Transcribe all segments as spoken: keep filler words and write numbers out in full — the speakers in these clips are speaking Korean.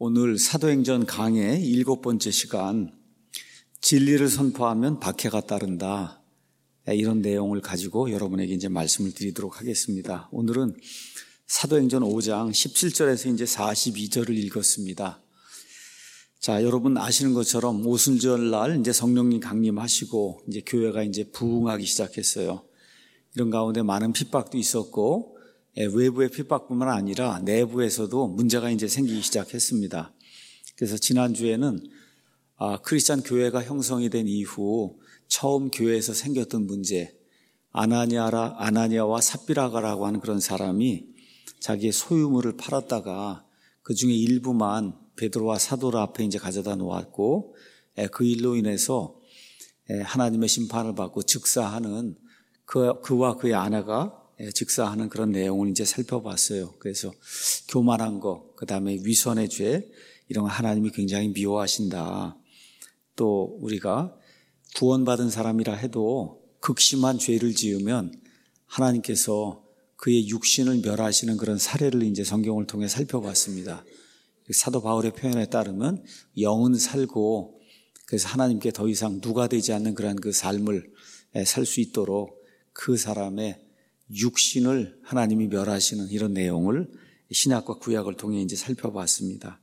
오늘 사도행전 강의 일곱 번째 시간, 진리를 선포하면 박해가 따른다. 이런 내용을 가지고 여러분에게 이제 말씀을 드리도록 하겠습니다. 오늘은 사도행전 오 장 십칠 절에서 이제 사십이 절을 읽었습니다. 자, 여러분 아시는 것처럼 오순절 날 이제 성령님 강림하시고 이제 교회가 이제 부흥하기 시작했어요. 이런 가운데 많은 핍박도 있었고, 외부의 핍박뿐만 아니라 내부에서도 문제가 이제 생기기 시작했습니다. 그래서 지난주에는 아, 크리스찬 교회가 형성이 된 이후 처음 교회에서 생겼던 문제, 아나니아라, 아나니아와 삽비라가라고 하는 그런 사람이 자기의 소유물을 팔았다가 그 중에 일부만 베드로와 사도 앞에 이제 가져다 놓았고, 그 일로 인해서 하나님의 심판을 받고 즉사하는 그, 그와 그의 아내가 즉사하는 그런 내용을 이제 살펴봤어요. 그래서 교만한 거, 그 다음에 위선의 죄, 이런 거 하나님이 굉장히 미워하신다. 또 우리가 구원받은 사람이라 해도 극심한 죄를 지으면 하나님께서 그의 육신을 멸하시는 그런 사례를 이제 성경을 통해 살펴봤습니다. 사도 바울의 표현에 따르면 영은 살고, 그래서 하나님께 더 이상 누가 되지 않는 그런 그 삶을 살 수 있도록 그 사람의 육신을 하나님이 멸하시는 이런 내용을 신약과 구약을 통해 이제 살펴봤습니다.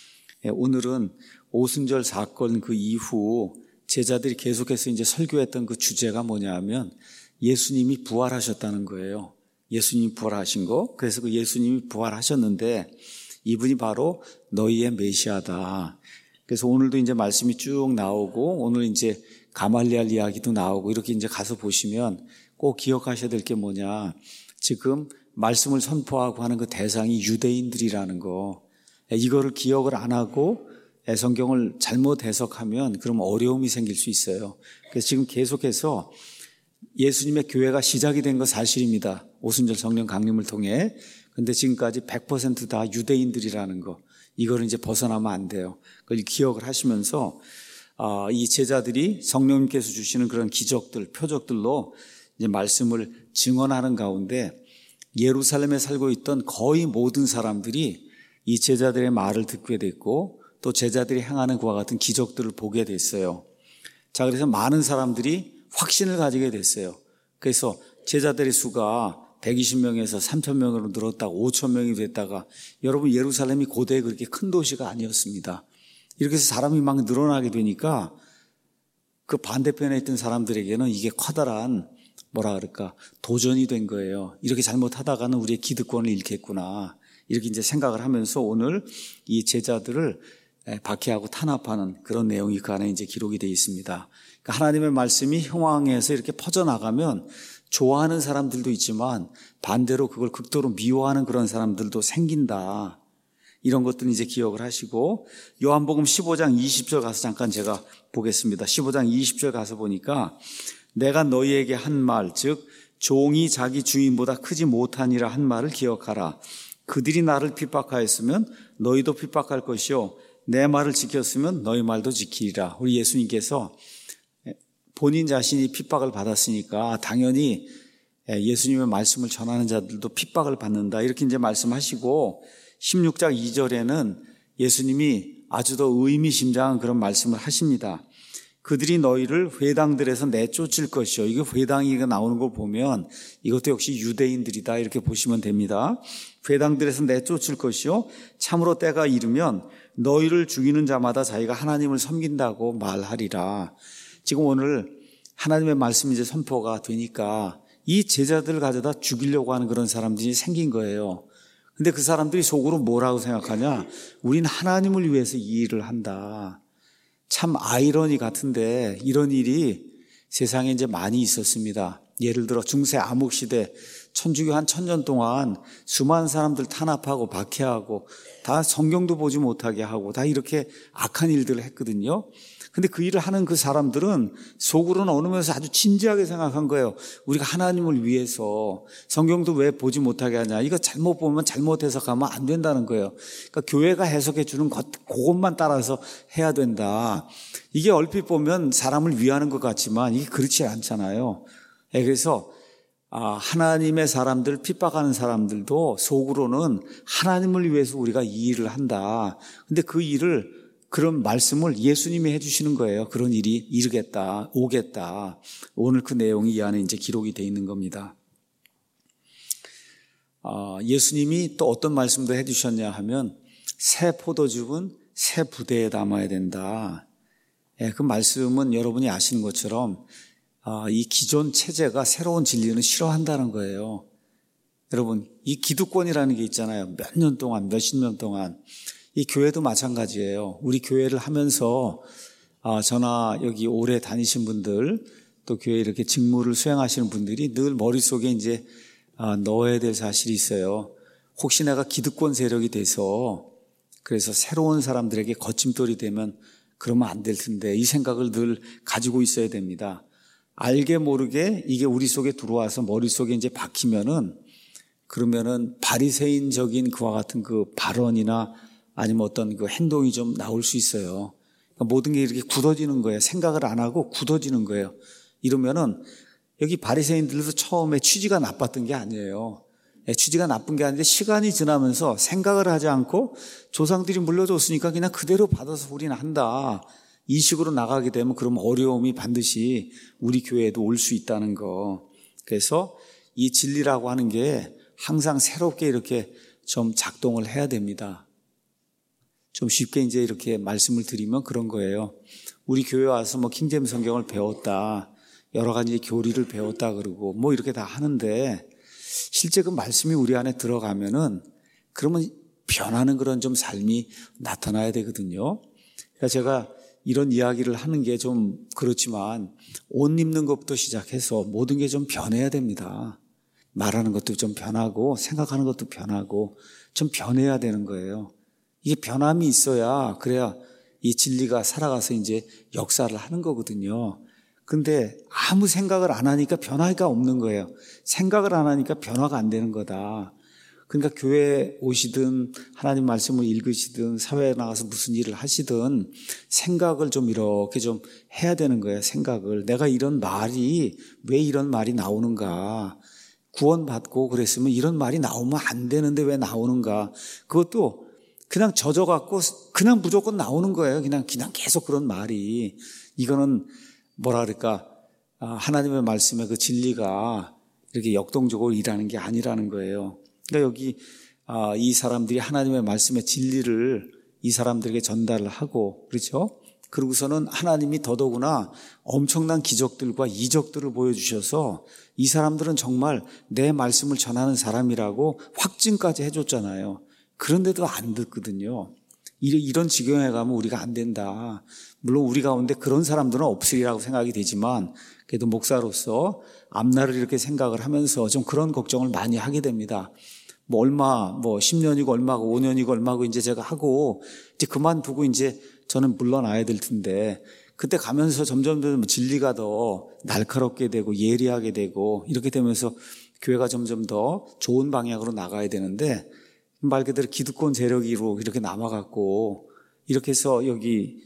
오늘은 오순절 사건 그 이후 제자들이 계속해서 이제 설교했던 그 주제가 뭐냐면 예수님이 부활하셨다는 거예요. 예수님이 부활하신 거. 그래서 그 예수님이 부활하셨는데 이분이 바로 너희의 메시아다. 그래서 오늘도 이제 말씀이 쭉 나오고 오늘 이제 가말리알 이야기도 나오고 이렇게 이제 가서 보시면 꼭 기억하셔야 될 게 뭐냐. 지금 말씀을 선포하고 하는 그 대상이 유대인들이라는 거. 이거를 기억을 안 하고 성경을 잘못 해석하면 그럼 어려움이 생길 수 있어요. 그래서 지금 계속해서 예수님의 교회가 시작이 된 건 사실입니다. 오순절 성령 강림을 통해. 근데 지금까지 백 퍼센트 다 유대인들이라는 거. 이거를 이제 벗어나면 안 돼요. 그걸 기억을 하시면서 이 제자들이 성령님께서 주시는 그런 기적들, 표적들로 이제 말씀을 증언하는 가운데 예루살렘에 살고 있던 거의 모든 사람들이 이 제자들의 말을 듣게 됐고 또 제자들이 행하는 그와 같은 기적들을 보게 됐어요. 자, 그래서 많은 사람들이 확신을 가지게 됐어요. 그래서 제자들의 수가 백이십 명에서 삼천 명으로 늘었다가 오천 명이 됐다가, 여러분 예루살렘이 고대 그렇게 큰 도시가 아니었습니다. 이렇게 해서 사람이 막 늘어나게 되니까 그 반대편에 있던 사람들에게는 이게 커다란 뭐라 그럴까 도전이 된 거예요. 이렇게 잘못하다가는 우리의 기득권을 잃겠구나. 이렇게 이제 생각을 하면서 오늘 이 제자들을 박해하고 탄압하는 그런 내용이 그 안에 이제 기록이 되어 있습니다. 그러니까 하나님의 말씀이 형황에서 이렇게 퍼져나가면 좋아하는 사람들도 있지만 반대로 그걸 극도로 미워하는 그런 사람들도 생긴다. 이런 것들은 이제 기억을 하시고, 요한복음 십오 장 이십 절 가서 잠깐 제가 보겠습니다. 십오 장 이십 절 가서 보니까 내가 너희에게 한 말, 즉 종이 자기 주인보다 크지 못하니라 한 말을 기억하라. 그들이 나를 핍박하였으면 너희도 핍박할 것이요 내 말을 지켰으면 너희 말도 지키리라. 우리 예수님께서 본인 자신이 핍박을 받았으니까 당연히 예수님의 말씀을 전하는 자들도 핍박을 받는다. 이렇게 이제 말씀하시고, 십육 장 이 절에는 예수님이 아주 더 의미심장한 그런 말씀을 하십니다. 그들이 너희를 회당들에서 내쫓을 것이요. 이게 회당이 나오는 걸 보면 이것도 역시 유대인들이다. 이렇게 보시면 됩니다. 회당들에서 내쫓을 것이요. 참으로 때가 이르면 너희를 죽이는 자마다 자기가 하나님을 섬긴다고 말하리라. 지금 오늘 하나님의 말씀이 이제 선포가 되니까 이 제자들을 가져다 죽이려고 하는 그런 사람들이 생긴 거예요. 근데 그 사람들이 속으로 뭐라고 생각하냐? 우린 하나님을 위해서 이 일을 한다. 참 아이러니 같은데 이런 일이 세상에 이제 많이 있었습니다. 예를 들어 중세 암흑 시대 천주교 한 천년 동안 수많은 사람들 탄압하고 박해하고 다 성경도 보지 못하게 하고 다 이렇게 악한 일들을 했거든요. 근데 그 일을 하는 그 사람들은 속으로는 어느 면에서 아주 진지하게 생각한 거예요. 우리가 하나님을 위해서 성경도 왜 보지 못하게 하냐. 이거 잘못 보면 잘못 해석하면 안 된다는 거예요. 그러니까 교회가 해석해 주는 것, 그것만 따라서 해야 된다. 이게 얼핏 보면 사람을 위하는 것 같지만 이게 그렇지 않잖아요. 그래서 아, 하나님의 사람들, 핍박하는 사람들도 속으로는 하나님을 위해서 우리가 이 일을 한다. 근데 그 일을, 그런 말씀을 예수님이 해주시는 거예요. 그런 일이 이르겠다, 오겠다. 오늘 그 내용이 이 안에 이제 기록이 되어 있는 겁니다. 아, 예수님이 또 어떤 말씀도 해주셨냐 하면, 새 포도즙은 새 부대에 담아야 된다. 예, 그 말씀은 여러분이 아시는 것처럼 아, 이 기존 체제가 새로운 진리는 싫어한다는 거예요. 여러분, 이 기득권이라는 게 있잖아요. 몇 년 동안, 몇십 년 동안. 이 교회도 마찬가지예요. 우리 교회를 하면서 아, 저나 여기 오래 다니신 분들, 또 교회 이렇게 직무를 수행하시는 분들이 늘 머릿속에 이제 아, 넣어야 될 사실이 있어요. 혹시 내가 기득권 세력이 돼서 그래서 새로운 사람들에게 거침돌이 되면 그러면 안 될 텐데, 이 생각을 늘 가지고 있어야 됩니다. 알게 모르게 이게 우리 속에 들어와서 머릿속에 이제 박히면은, 그러면은 바리새인적인 그와 같은 그 발언이나 아니면 어떤 그 행동이 좀 나올 수 있어요. 그러니까 모든 게 이렇게 굳어지는 거예요. 생각을 안 하고 굳어지는 거예요. 이러면은 여기 바리새인들도 처음에 취지가 나빴던 게 아니에요. 취지가 나쁜 게 아닌데 시간이 지나면서 생각을 하지 않고 조상들이 물려줬으니까 그냥 그대로 받아서 우리는 한다. 이 식으로 나가게 되면 그럼 어려움이 반드시 우리 교회에도 올 수 있다는 거. 그래서 이 진리라고 하는 게 항상 새롭게 이렇게 좀 작동을 해야 됩니다. 좀 쉽게 이제 이렇게 말씀을 드리면 그런 거예요. 우리 교회 와서 뭐 킹제임스 성경을 배웠다, 여러 가지 교리를 배웠다 그러고 뭐 이렇게 다 하는데, 실제 그 말씀이 우리 안에 들어가면은 그러면 변하는 그런 좀 삶이 나타나야 되거든요. 그러니까 제가 이런 이야기를 하는 게 좀 그렇지만 옷 입는 것부터 시작해서 모든 게 좀 변해야 됩니다. 말하는 것도 좀 변하고 생각하는 것도 변하고 좀 변해야 되는 거예요. 이게 변함이 있어야, 그래야 이 진리가 살아가서 이제 역사를 하는 거거든요. 근데 아무 생각을 안 하니까 변화가 없는 거예요. 생각을 안 하니까 변화가 안 되는 거다. 그러니까 교회에 오시든 하나님 말씀을 읽으시든 사회에 나가서 무슨 일을 하시든 생각을 좀 이렇게 좀 해야 되는 거예요. 생각을. 내가 이런 말이 왜 이런 말이 나오는가. 구원받고 그랬으면 이런 말이 나오면 안 되는데 왜 나오는가. 그것도 그냥 젖어갖고 그냥 무조건 나오는 거예요. 그냥 그냥 계속 그런 말이. 이거는 뭐라 그럴까, 하나님의 말씀의 그 진리가 이렇게 역동적으로 일하는 게 아니라는 거예요. 그러니까 여기 이 사람들이 하나님의 말씀의 진리를 이 사람들에게 전달을 하고, 그렇죠? 그러고서는 하나님이 더더구나 엄청난 기적들과 이적들을 보여주셔서 이 사람들은 정말 내 말씀을 전하는 사람이라고 확증까지 해줬잖아요. 그런데도 안 듣거든요. 이런 지경에 가면 우리가 안 된다. 물론 우리 가운데 그런 사람들은 없으리라고 생각이 되지만, 그래도 목사로서 앞날을 이렇게 생각을 하면서 좀 그런 걱정을 많이 하게 됩니다. 뭐 얼마, 뭐 십 년이고 얼마고 오 년이고 얼마고 이제 제가 하고 이제 그만두고 이제 저는 물러나야 될 텐데, 그때 가면서 점점 더 진리가 더 날카롭게 되고 예리하게 되고 이렇게 되면서 교회가 점점 더 좋은 방향으로 나가야 되는데, 말 그대로 기득권 세력으로 이렇게 남아갖고 이렇게 해서 여기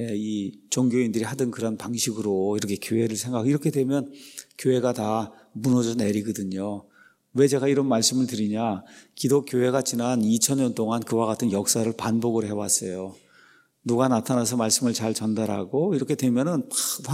이 종교인들이 하던 그런 방식으로 이렇게 교회를 생각하고 이렇게 되면 교회가 다 무너져 내리거든요. 왜 제가 이런 말씀을 드리냐? 기독교회가 지난 이천 년 동안 그와 같은 역사를 반복을 해왔어요. 누가 나타나서 말씀을 잘 전달하고 이렇게 되면은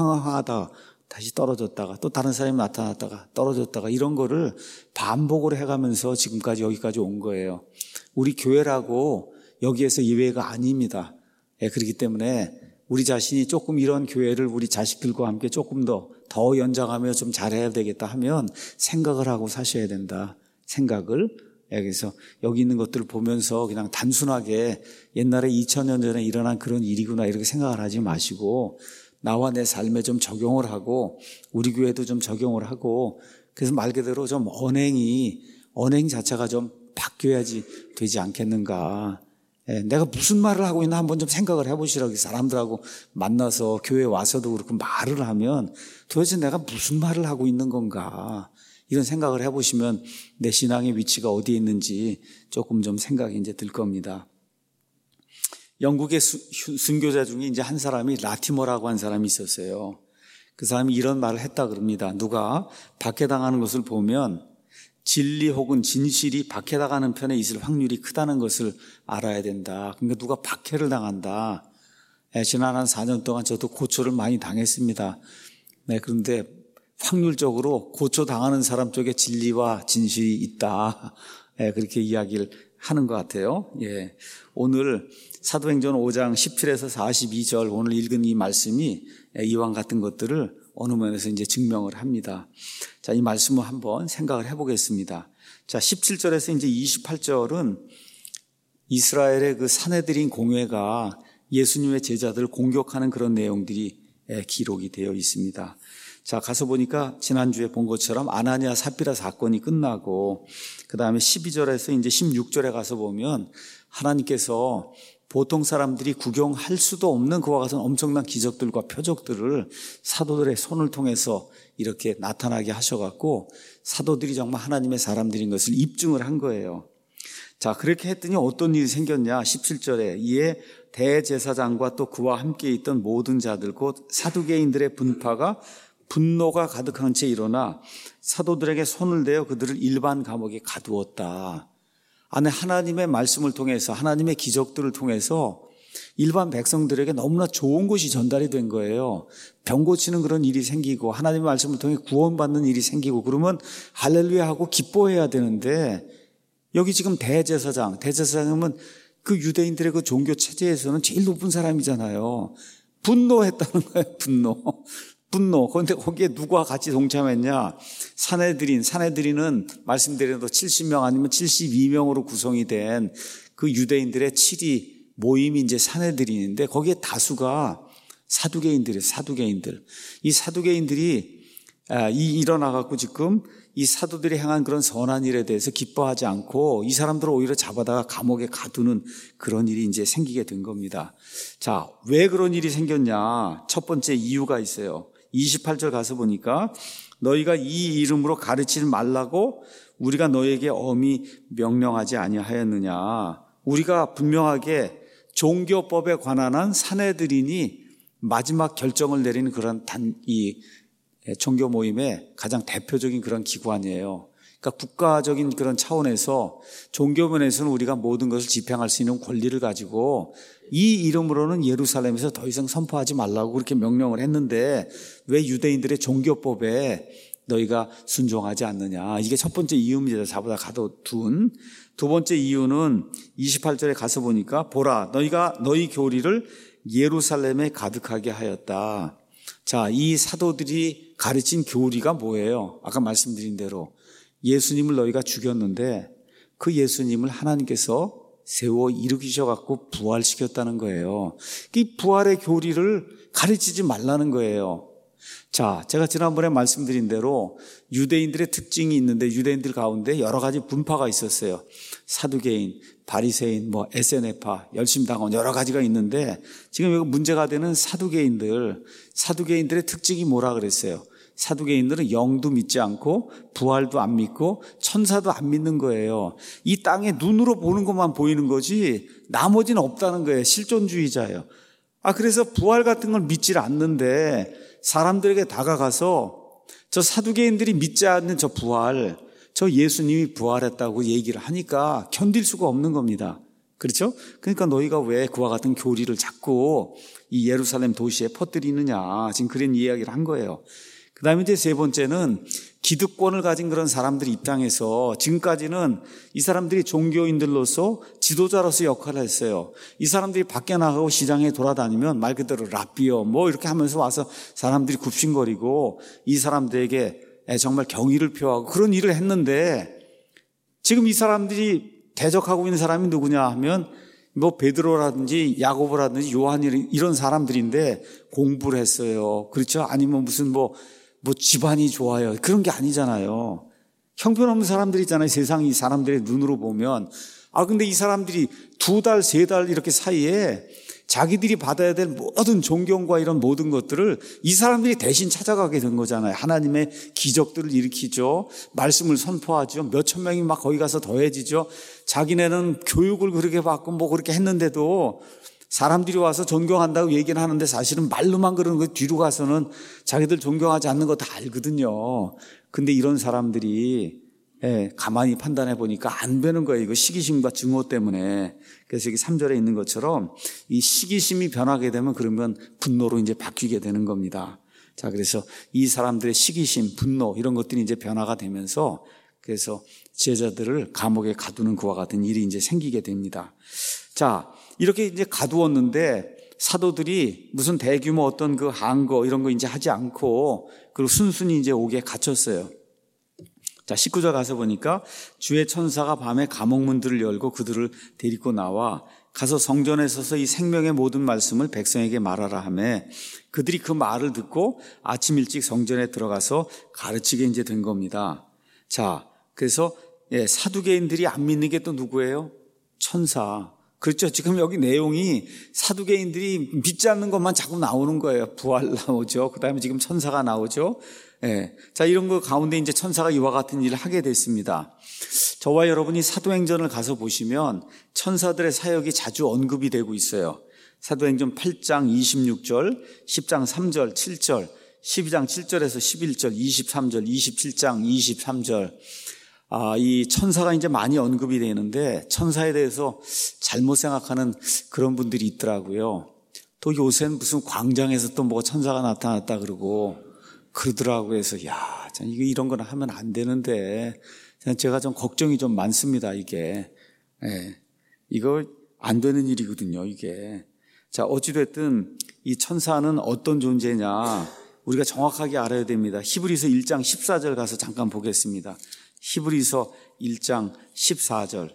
황황하다 다시 떨어졌다가 또 다른 사람이 나타났다가 떨어졌다가 이런 거를 반복을 해가면서 지금까지 여기까지 온 거예요. 우리 교회라고 여기에서 예외가 아닙니다. 예, 그렇기 때문에 우리 자신이 조금 이런 교회를 우리 자식들과 함께 조금 더, 더 연장하며 좀 잘해야 되겠다 하면 생각을 하고 사셔야 된다. 생각을. 예, 그래서 여기 있는 것들을 보면서 그냥 단순하게 옛날에 이천 년 전에 일어난 그런 일이구나 이렇게 생각을 하지 마시고 나와 내 삶에 좀 적용을 하고 우리 교회도 좀 적용을 하고, 그래서 말 그대로 좀 언행이 언행 자체가 좀 바뀌어야지 되지 않겠는가. 예, 내가 무슨 말을 하고 있나 한번 좀 생각을 해보시라고. 사람들하고 만나서 교회에 와서도 그렇고 말을 하면 도대체 내가 무슨 말을 하고 있는 건가, 이런 생각을 해보시면 내 신앙의 위치가 어디에 있는지 조금 좀 생각이 이제 들 겁니다. 영국의 수, 순교자 중에 이제 한 사람이 라티머라고 한 사람이 있었어요. 그 사람이 이런 말을 했다 그럽니다. 누가 박해당하는 것을 보면 진리 혹은 진실이 박해당하는 편에 있을 확률이 크다는 것을 알아야 된다. 그러니까 누가 박해를 당한다. 네, 지난 한 사 년 동안 저도 고초를 많이 당했습니다. 네, 그런데 확률적으로 고초 당하는 사람 쪽에 진리와 진실이 있다. 네, 그렇게 이야기를 하는 것 같아요. 예, 오늘 사도행전 오 장 십칠에서 사십이 절 오늘 읽은 이 말씀이 이와 같은 것들을 어느 면에서 이제 증명을 합니다. 자, 이 말씀을 한번 생각을 해보겠습니다. 자, 십칠 절에서 이제 이십팔 절은 이스라엘의 그 사내들인 공회가 예수님의 제자들을 공격하는 그런 내용들이 기록이 되어 있습니다. 자, 가서 보니까 지난주에 본 것처럼 아나니아 삽비라 사건이 끝나고 그 다음에 십이 절에서 이제 십육 절에 가서 보면 하나님께서 보통 사람들이 구경할 수도 없는 그와 같은 엄청난 기적들과 표적들을 사도들의 손을 통해서 이렇게 나타나게 하셔갖고 사도들이 정말 하나님의 사람들인 것을 입증을 한 거예요. 자, 그렇게 했더니 어떤 일이 생겼냐? 십칠 절에 이에 대제사장과 또 그와 함께 있던 모든 자들 곧 사두개인들의 분파가 분노가 가득한 채 일어나 사도들에게 손을 대어 그들을 일반 감옥에 가두었다. 안에 하나님의 말씀을 통해서 하나님의 기적들을 통해서 일반 백성들에게 너무나 좋은 것이 전달이 된 거예요. 병 고치는 그런 일이 생기고 하나님의 말씀을 통해 구원받는 일이 생기고 그러면 할렐루야 하고 기뻐해야 되는데 여기 지금 대제사장, 대제사장은 그 유대인들의 그 종교 체제에서는 제일 높은 사람이잖아요. 분노했다는 거예요. 분노. 분노. 그런데 거기에 누가 같이 동참했냐? 사내들인, 사내들인은 말씀드린 대로 칠십 명 아니면 칠십이 명으로 구성이 된 그 유대인들의 칠이 모임이 이제 사내들인인데 거기에 다수가 사두개인들이에요. 사두개인들. 이 사두개인들이 이 일어나갖고 지금 이 사도들이 행한 그런 선한 일에 대해서 기뻐하지 않고 이 사람들을 오히려 잡아다가 감옥에 가두는 그런 일이 이제 생기게 된 겁니다. 자, 왜 그런 일이 생겼냐? 첫 번째 이유가 있어요. 이십팔 절 가서 보니까 너희가 이 이름으로 가르치지 말라고 우리가 너에게 엄히 명령하지 아니하였느냐. 우리가 분명하게 종교법에 관한 한 사내들이니 마지막 결정을 내리는 그런 단, 이 종교 모임의 가장 대표적인 그런 기관이에요. 그러니까 국가적인 그런 차원에서 종교 면에서는 우리가 모든 것을 집행할 수 있는 권리를 가지고 이 이름으로는 예루살렘에서 더 이상 선포하지 말라고 그렇게 명령을 했는데 왜 유대인들의 종교법에 너희가 순종하지 않느냐. 이게 첫 번째 이유입니다. 자보다 가둬둔. 두 번째 이유는 이십팔 절에 가서 보니까 보라 너희가 너희 교리를 예루살렘에 가득하게 하였다. 자, 이 사도들이 가르친 교리가 뭐예요? 아까 말씀드린 대로 예수님을 너희가 죽였는데 그 예수님을 하나님께서 세워 일으키셔갖고 부활시켰다는 거예요. 이 부활의 교리를 가르치지 말라는 거예요. 자, 제가 지난번에 말씀드린 대로 유대인들의 특징이 있는데 유대인들 가운데 여러 가지 분파가 있었어요. 사두개인, 바리새인, 뭐 에스엔에파, 열심당원 여러 가지가 있는데 지금 여기 문제가 되는 사두개인들, 사두개인들의 특징이 뭐라 그랬어요? 사두개인들은 영도 믿지 않고 부활도 안 믿고 천사도 안 믿는 거예요. 이 땅에 눈으로 보는 것만 보이는 거지 나머지는 없다는 거예요. 실존주의자예요. 아, 그래서 부활 같은 걸 믿질 않는데 사람들에게 다가가서 저 사두개인들이 믿지 않는 저 부활, 저 예수님이 부활했다고 얘기를 하니까 견딜 수가 없는 겁니다. 그렇죠? 그러니까 너희가 왜 그와 같은 교리를 자꾸 이 예루살렘 도시에 퍼뜨리느냐. 지금 그런 이야기를 한 거예요. 그 다음에 이제 세 번째는 기득권을 가진 그런 사람들 입장에서 지금까지는 이 사람들이 종교인들로서 지도자로서 역할을 했어요. 이 사람들이 밖에 나가고 시장에 돌아다니면 말 그대로 라비어 뭐 이렇게 하면서 와서 사람들이 굽신거리고 이 사람들에게 정말 경의를 표하고 그런 일을 했는데 지금 이 사람들이 대적하고 있는 사람이 누구냐 하면 뭐 베드로라든지 야고보라든지 요한 이런 사람들인데 공부를 했어요. 그렇죠? 아니면 무슨 뭐 뭐 집안이 좋아요. 그런 게 아니잖아요. 형편없는 사람들 있잖아요. 세상 이 사람들의 눈으로 보면. 아, 근데 이 사람들이 두 달, 세 달 이렇게 사이에 자기들이 받아야 될 모든 존경과 이런 모든 것들을 이 사람들이 대신 찾아가게 된 거잖아요. 하나님의 기적들을 일으키죠. 말씀을 선포하죠. 몇천 명이 막 거기 가서 더해지죠. 자기네는 교육을 그렇게 받고 뭐 그렇게 했는데도 사람들이 와서 존경한다고 얘기는 하는데 사실은 말로만 그러는 거 뒤로 가서는 자기들 존경하지 않는 거 다 알거든요. 근데 이런 사람들이 예, 가만히 판단해 보니까 안 되는 거예요. 이거 시기심과 증오 때문에. 그래서 여기 삼 절에 있는 것처럼 이 시기심이 변하게 되면 그러면 분노로 이제 바뀌게 되는 겁니다. 자, 그래서 이 사람들의 시기심, 분노 이런 것들이 이제 변화가 되면서 그래서 제자들을 감옥에 가두는 그와 같은 일이 이제 생기게 됩니다. 자, 이렇게 이제 가두었는데 사도들이 무슨 대규모 어떤 그 항거 이런 거 이제 하지 않고 그리고 순순히 이제 옥에 갇혔어요. 자, 십구 절 가서 보니까 주의 천사가 밤에 감옥 문들을 열고 그들을 데리고 나와 가서 성전에 서서 이 생명의 모든 말씀을 백성에게 말하라 하며 그들이 그 말을 듣고 아침 일찍 성전에 들어가서 가르치게 이제 된 겁니다. 자, 그래서 예, 사두개인들이 안 믿는 게 또 누구예요? 천사. 그렇죠. 지금 여기 내용이 사두개인들이 믿지 않는 것만 자꾸 나오는 거예요. 부활 나오죠. 그 다음에 지금 천사가 나오죠. 예. 자, 이런 거 가운데 이제 천사가 이와 같은 일을 하게 됐습니다. 저와 여러분이 사도행전을 가서 보시면 천사들의 사역이 자주 언급이 되고 있어요. 사도행전 팔 장 이십육 절, 십 장 삼 절, 칠 절, 십이 장 칠 절에서 십일 절, 이십삼 절, 이십칠 장 이십삼 절. 아, 이 천사가 이제 많이 언급이 되는데 천사에 대해서 잘못 생각하는 그런 분들이 있더라고요. 또 요새는 무슨 광장에서 또 뭐 천사가 나타났다 그러고 그러더라고요. 그래서 야, 이거 이런 거는 하면 안 되는데 제가 좀 걱정이 좀 많습니다. 이게 예, 이거 안 되는 일이거든요. 이게 자, 어찌됐든 이 천사는 어떤 존재냐 우리가 정확하게 알아야 됩니다. 히브리서 일 장 십사 절 가서 잠깐 보겠습니다. 히브리서 일 장 십사 절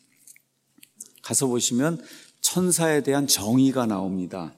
가서 보시면 천사에 대한 정의가 나옵니다.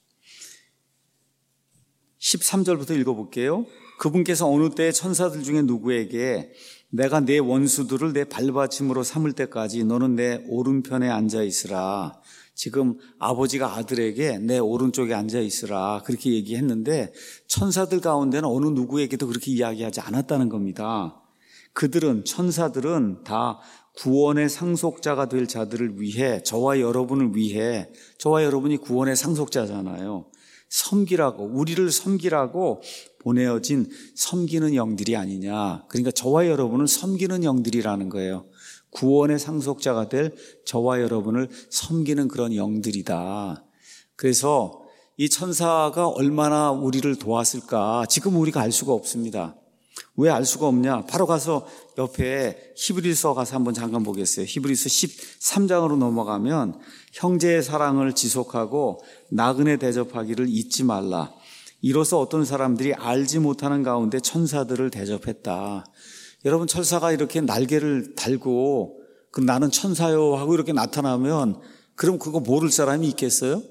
십삼 절부터 읽어볼게요. 그분께서 어느 때에 천사들 중에 누구에게 내가 내 원수들을 내 발받침으로 삼을 때까지 너는 내 오른편에 앉아 있으라. 지금 아버지가 아들에게 내 오른쪽에 앉아 있으라 그렇게 얘기했는데 천사들 가운데는 어느 누구에게도 그렇게 이야기하지 않았다는 겁니다. 그들은 천사들은 다 구원의 상속자가 될 자들을 위해 저와 여러분을 위해 저와 여러분이 구원의 상속자잖아요. 섬기라고 우리를 섬기라고 보내어진 섬기는 영들이 아니냐. 그러니까 저와 여러분을 섬기는 영들이라는 거예요. 구원의 상속자가 될 저와 여러분을 섬기는 그런 영들이다. 그래서 이 천사가 얼마나 우리를 도왔을까 지금 우리가 알 수가 없습니다. 왜 알 수가 없냐? 바로 가서 옆에 히브리서 가서 한번 잠깐 보겠어요. 히브리서 십삼 장으로 넘어가면 형제의 사랑을 지속하고 나그네 대접하기를 잊지 말라. 이로써 어떤 사람들이 알지 못하는 가운데 천사들을 대접했다. 여러분 천사가 이렇게 날개를 달고 그럼 나는 천사요 하고 이렇게 나타나면 그럼 그거 모를 사람이 있겠어요?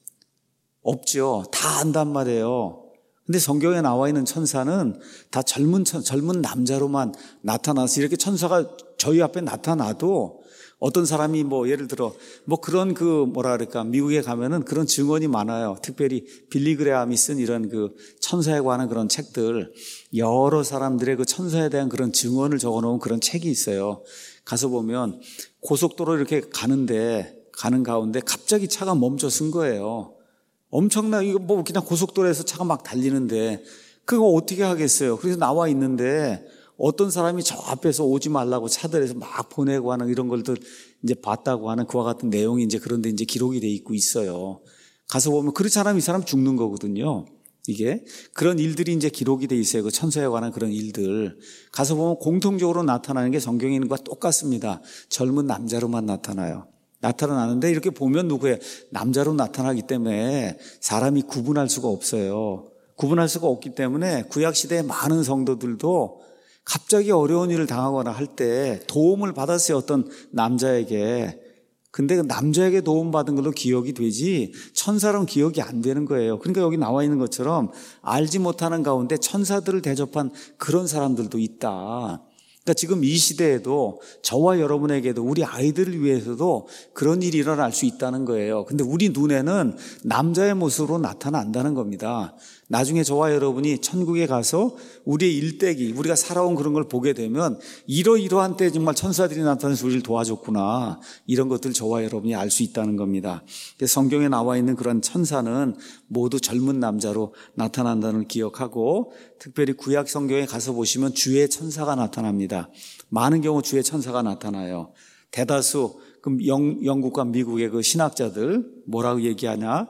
없죠. 다 안단 말이에요. 근데 성경에 나와 있는 천사는 다 젊은 젊은 남자로만 나타나서 이렇게 천사가 저희 앞에 나타나도 어떤 사람이 뭐 예를 들어 뭐 그런 그 뭐라 그럴까 미국에 가면은 그런 증언이 많아요. 특별히 빌리 그레함이 쓴 이런 그 천사에 관한 그런 책들 여러 사람들의 그 천사에 대한 그런 증언을 적어놓은 그런 책이 있어요. 가서 보면 고속도로 이렇게 가는데 가는 가운데 갑자기 차가 멈춰 쓴 거예요. 엄청나, 이거 뭐 그냥 고속도로에서 차가 막 달리는데 그거 어떻게 하겠어요? 그래서 나와 있는데 어떤 사람이 저 앞에서 오지 말라고 차들에서 막 보내고 하는 이런 걸들 이제 봤다고 하는 그와 같은 내용이 이제 그런데 이제 기록이 돼 있고 있어요. 가서 보면 그렇지 않으면 이 사람 죽는 거거든요. 이게 그런 일들이 이제 기록이 돼 있어요. 그 천사에 관한 그런 일들. 가서 보면 공통적으로 나타나는 게 성경에 있는 것과 똑같습니다. 젊은 남자로만 나타나요. 나타나는데 이렇게 보면 누구예요? 남자로 나타나기 때문에 사람이 구분할 수가 없어요. 구분할 수가 없기 때문에 구약시대의 많은 성도들도 갑자기 어려운 일을 당하거나 할 때 도움을 받았어요. 어떤 남자에게. 근데 그 남자에게 도움받은 걸로 기억이 되지 천사로는 기억이 안 되는 거예요. 그러니까 여기 나와 있는 것처럼 알지 못하는 가운데 천사들을 대접한 그런 사람들도 있다. 그러니까 지금 이 시대에도 저와 여러분에게도 우리 아이들을 위해서도 그런 일이 일어날 수 있다는 거예요. 근데 우리 눈에는 남자의 모습으로 나타난다는 겁니다. 나중에 저와 여러분이 천국에 가서 우리의 일대기, 우리가 살아온 그런 걸 보게 되면 이러이러한 때 정말 천사들이 나타나서 우리를 도와줬구나, 이런 것들을 저와 여러분이 알 수 있다는 겁니다. 성경에 나와 있는 그런 천사는 모두 젊은 남자로 나타난다는 걸 기억하고, 특별히 구약 성경에 가서 보시면 주의 천사가 나타납니다. 많은 경우 주의 천사가 나타나요. 대다수 영, 영국과 미국의 그 신학자들 뭐라고 얘기하냐,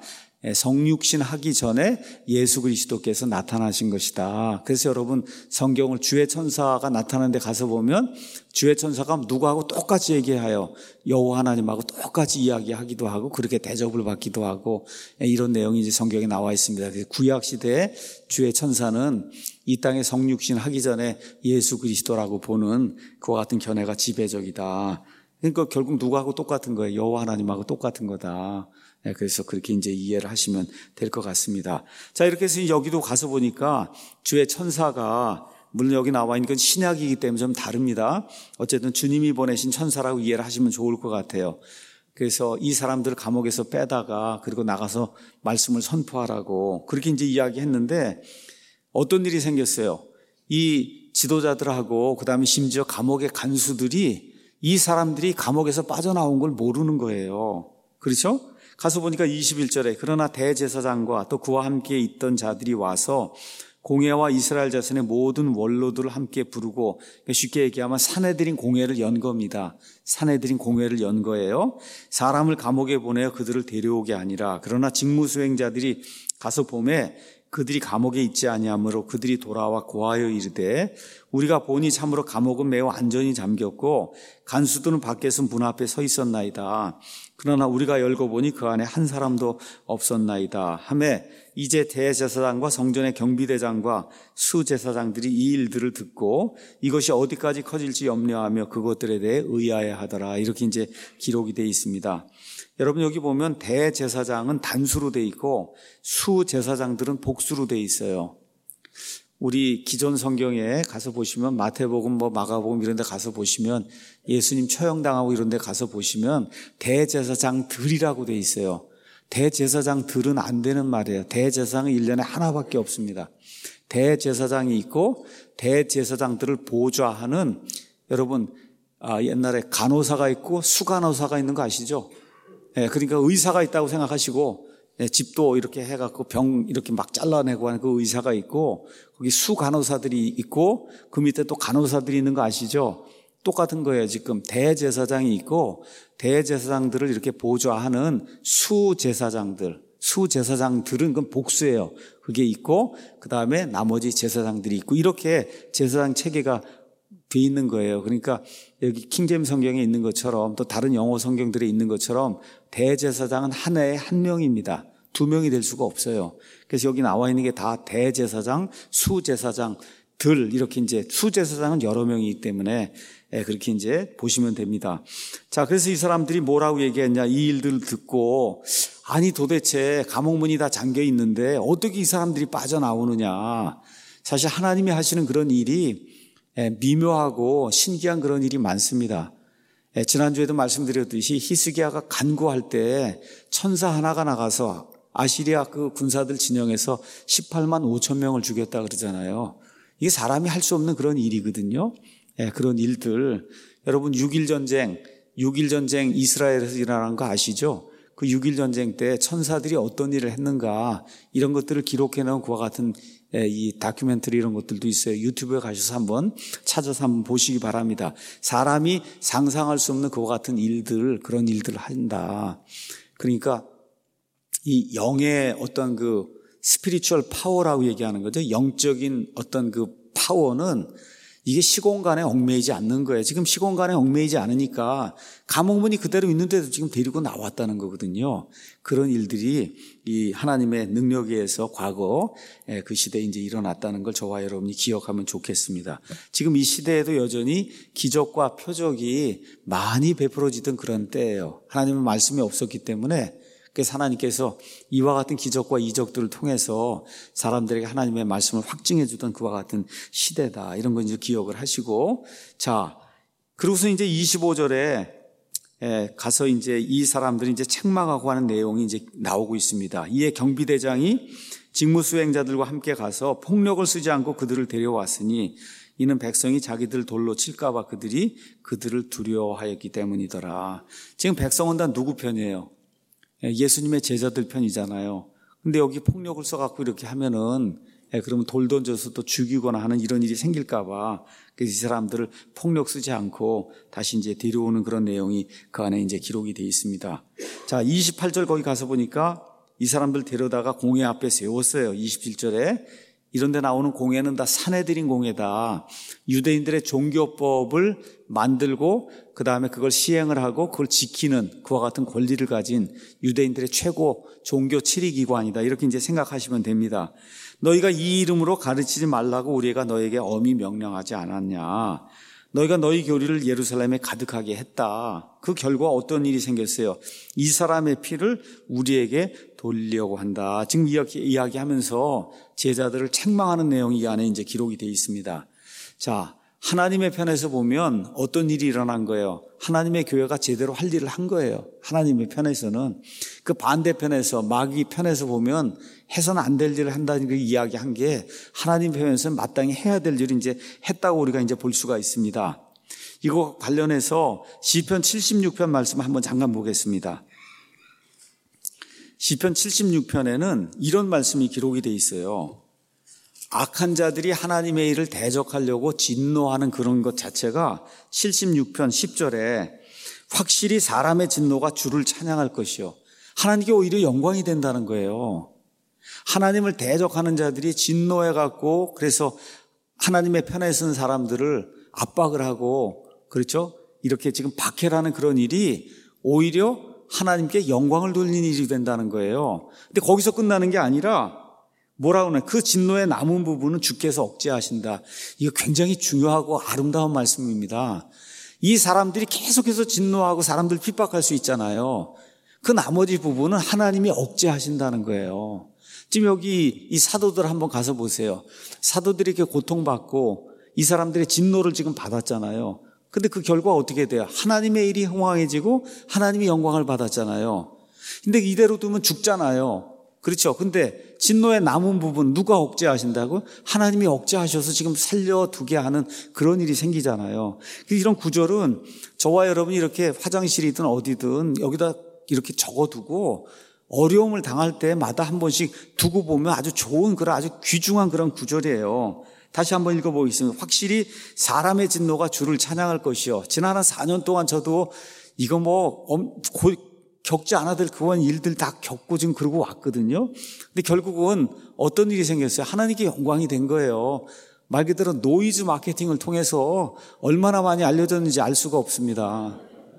성육신 하기 전에 예수 그리스도께서 나타나신 것이다. 그래서 여러분, 성경을 주의 천사가 나타나는 데 가서 보면 주의 천사가 누구하고 똑같이 얘기하여 여호와 하나님하고 똑같이 이야기하기도 하고 그렇게 대접을 받기도 하고, 이런 내용이 이제 성경에 나와 있습니다. 구약 시대에 주의 천사는 이 땅에 성육신 하기 전에 예수 그리스도라고 보는 그와 같은 견해가 지배적이다. 그러니까 결국 누구하고 똑같은 거예요. 여호와 하나님하고 똑같은 거다. 그래서 그렇게 이제 이해를 하시면 될 것 같습니다. 자, 이렇게 해서 여기도 가서 보니까 주의 천사가, 물론 여기 나와 있는 건 신약이기 때문에 좀 다릅니다. 어쨌든 주님이 보내신 천사라고 이해를 하시면 좋을 것 같아요. 그래서 이 사람들을 감옥에서 빼다가 그리고 나가서 말씀을 선포하라고 그렇게 이제 이야기했는데, 어떤 일이 생겼어요. 이 지도자들하고 그 다음에 심지어 감옥의 간수들이 이 사람들이 감옥에서 빠져나온 걸 모르는 거예요. 그렇죠? 가서 보니까 이십일 절에 그러나 대제사장과 또 그와 함께 있던 자들이 와서 공회와 이스라엘 자손의 모든 원로들을 함께 부르고, 쉽게 얘기하면 사내들인 공회를 연 겁니다. 사내들인 공회를 연 거예요. 사람을 감옥에 보내어 그들을 데려오게 아니라, 그러나 직무수행자들이 가서 보매 그들이 감옥에 있지 아니하므로 그들이 돌아와 고하여 이르되, 우리가 보니 참으로 감옥은 매우 안전히 잠겼고 간수들은 밖에서 문 앞에 서 있었나이다. 그러나 우리가 열고 보니 그 안에 한 사람도 없었나이다 하매, 이제 대제사장과 성전의 경비대장과 수제사장들이 이 일들을 듣고 이것이 어디까지 커질지 염려하며 그것들에 대해 의아해 하더라. 이렇게 이제 기록이 되어 있습니다. 여러분, 여기 보면 대제사장은 단수로 되어 있고 수제사장들은 복수로 되어 있어요. 우리 기존 성경에 가서 보시면 마태복음, 뭐 마가복음 이런 데 가서 보시면 예수님 처형당하고 이런 데 가서 보시면 대제사장들이라고 되어 있어요. 대제사장들은 안 되는 말이에요. 대제사장은 일 년에 하나밖에 없습니다. 대제사장이 있고 대제사장들을 보좌하는, 여러분, 아, 옛날에 간호사가 있고 수간호사가 있는 거 아시죠? 예, 그러니까 의사가 있다고 생각하시고, 예, 집도 이렇게 해갖고 병 이렇게 막 잘라내고 하는 그 의사가 있고, 거기 수간호사들이 있고, 그 밑에 또 간호사들이 있는 거 아시죠? 똑같은 거예요. 지금 대제사장이 있고 대제사장들을 이렇게 보좌하는 수제사장들, 수제사장들은 그건 복수예요. 그게 있고 그 다음에 나머지 제사장들이 있고, 이렇게 제사장 체계가 돼 있는 거예요. 그러니까 여기 킹제임스 성경에 있는 것처럼 또 다른 영어 성경들에 있는 것처럼 대제사장은 한 해에 한 명입니다. 두 명이 될 수가 없어요. 그래서 여기 나와 있는 게 다 대제사장, 수제사장들, 이렇게 이제 수제사장은 여러 명이기 때문에 그렇게 이제 보시면 됩니다. 자, 그래서 이 사람들이 뭐라고 얘기했냐, 이 일들을 듣고, 아니 도대체 감옥문이 다 잠겨 있는데 어떻게 이 사람들이 빠져나오느냐. 사실 하나님이 하시는 그런 일이 미묘하고 신기한 그런 일이 많습니다. 지난주에도 말씀드렸듯이 히스기야가 간구할 때 천사 하나가 나가서 아시리아 그 군사들 진영에서 십팔만 오천 명을 죽였다 그러잖아요. 이게 사람이 할 수 없는 그런 일이거든요. 그런 일들, 여러분 육 일 전쟁, 육 일 전쟁 이스라엘에서 일어난 거 아시죠? 그 육 일 전쟁 때 천사들이 어떤 일을 했는가, 이런 것들을 기록해 놓은 그와 같은 이 다큐멘터리 이런 것들도 있어요. 유튜브에 가셔서 한번 찾아서 한번 보시기 바랍니다. 사람이 상상할 수 없는 그와 같은 일들, 그런 일들을 한다. 그러니까 이 영의 어떤 그 스피리추얼 파워라고 얘기하는 거죠. 영적인 어떤 그 파워는 이게 시공간에 얽매이지 않는 거예요. 지금 시공간에 얽매이지 않으니까 감옥문이 그대로 있는데도 지금 데리고 나왔다는 거거든요. 그런 일들이 이 하나님의 능력에 의해서 과거 그 시대에 이제 일어났다는 걸 저와 여러분이 기억하면 좋겠습니다. 지금 이 시대에도 여전히 기적과 표적이 많이 베풀어지던 그런 때예요. 하나님의 말씀이 없었기 때문에, 그래서 하나님께서 이와 같은 기적과 이적들을 통해서 사람들에게 하나님의 말씀을 확증해 주던 그와 같은 시대다. 이런 건 이제 기억을 하시고, 자, 그러고서 이제 이십오 절에 가서 이제 이 사람들이 이제 책망하고 하는 내용이 이제 나오고 있습니다. 이에 경비대장이 직무 수행자들과 함께 가서 폭력을 쓰지 않고 그들을 데려왔으니 이는 백성이 자기들 돌로 칠까 봐 그들이 그들을 두려워하였기 때문이더라. 지금 백성은 다 누구 편이에요? 예수님의 제자들 편이잖아요. 근데 여기 폭력을 써갖고 이렇게 하면은 그러면 돌 던져서 또 죽이거나 하는 이런 일이 생길까 봐 이 사람들을 폭력 쓰지 않고 다시 이제 데려오는 그런 내용이 그 안에 이제 기록이 되어 있습니다. 자, 이십팔 절 거기 가서 보니까 이 사람들 데려다가 공회 앞에 세웠어요. 이십칠 절에 이런 데 나오는 공회는 다 사내들인 공회다. 유대인들의 종교법을 만들고 그 다음에 그걸 시행을 하고 그걸 지키는 그와 같은 권리를 가진 유대인들의 최고 종교 치리기관이다. 이렇게 이제 생각하시면 됩니다. 너희가 이 이름으로 가르치지 말라고 우리가 너에게 엄히 명령하지 않았냐. 너희가 너희 교리를 예루살렘에 가득하게 했다. 그 결과 어떤 일이 생겼어요? 이 사람의 피를 우리에게 돌리려고 한다. 지금 이야기, 이야기하면서 제자들을 책망하는 내용이 이 안에 이제 기록이 되어 있습니다. 자, 하나님의 편에서 보면 어떤 일이 일어난 거예요? 하나님의 교회가 제대로 할 일을 한 거예요. 하나님의 편에서는. 그 반대편에서, 마귀 편에서 보면 해서는 안 될 일을 한다는 그 이야기한 게 하나님 편에서는 마땅히 해야 될 일을 이제 했다고 우리가 이제 볼 수가 있습니다. 이거 관련해서 시편 칠십육 편 말씀 한번 잠깐 보겠습니다. 시편 칠십육 편에는 이런 말씀이 기록이 되어 있어요. 악한 자들이 하나님의 일을 대적하려고 진노하는 그런 것 자체가 칠십육 편 십 절에 확실히 사람의 진노가 주를 찬양할 것이요. 하나님께 오히려 영광이 된다는 거예요. 하나님을 대적하는 자들이 진노해갖고 그래서 하나님의 편에 선 사람들을 압박을 하고 그렇죠? 이렇게 지금 박해라는 그런 일이 오히려 하나님께 영광을 돌리는 일이 된다는 거예요. 근데 거기서 끝나는 게 아니라 뭐라고 하나 그 진노에 남은 부분은 주께서 억제하신다. 이거 굉장히 중요하고 아름다운 말씀입니다. 이 사람들이 계속해서 진노하고 사람들 핍박할 수 있잖아요. 그 나머지 부분은 하나님이 억제하신다는 거예요. 지금 여기 이 사도들 한번 가서 보세요. 사도들이 이렇게 고통받고 이 사람들의 진노를 지금 받았잖아요. 근데 그 결과 어떻게 돼요? 하나님의 일이 흥왕해지고 하나님이 영광을 받았잖아요. 근데 이대로 두면 죽잖아요. 그렇죠. 근데 진노의 남은 부분 누가 억제하신다고? 하나님이 억제하셔서 지금 살려두게 하는 그런 일이 생기잖아요. 이런 구절은 저와 여러분이 이렇게 화장실이든 어디든 여기다 이렇게 적어두고 어려움을 당할 때마다 한 번씩 두고 보면 아주 좋은 그런 아주 귀중한 그런 구절이에요. 다시 한번 읽어보겠습니다. 확실히 사람의 진노가 주를 찬양할 것이요. 지난 한 사 년 동안 저도 이거 뭐 겪지 않아도 될 그런 일들 다 겪고 지금 그러고 왔거든요. 근데 결국은 어떤 일이 생겼어요? 하나님께 영광이 된 거예요. 말 그대로 노이즈 마케팅을 통해서 얼마나 많이 알려졌는지 알 수가 없습니다.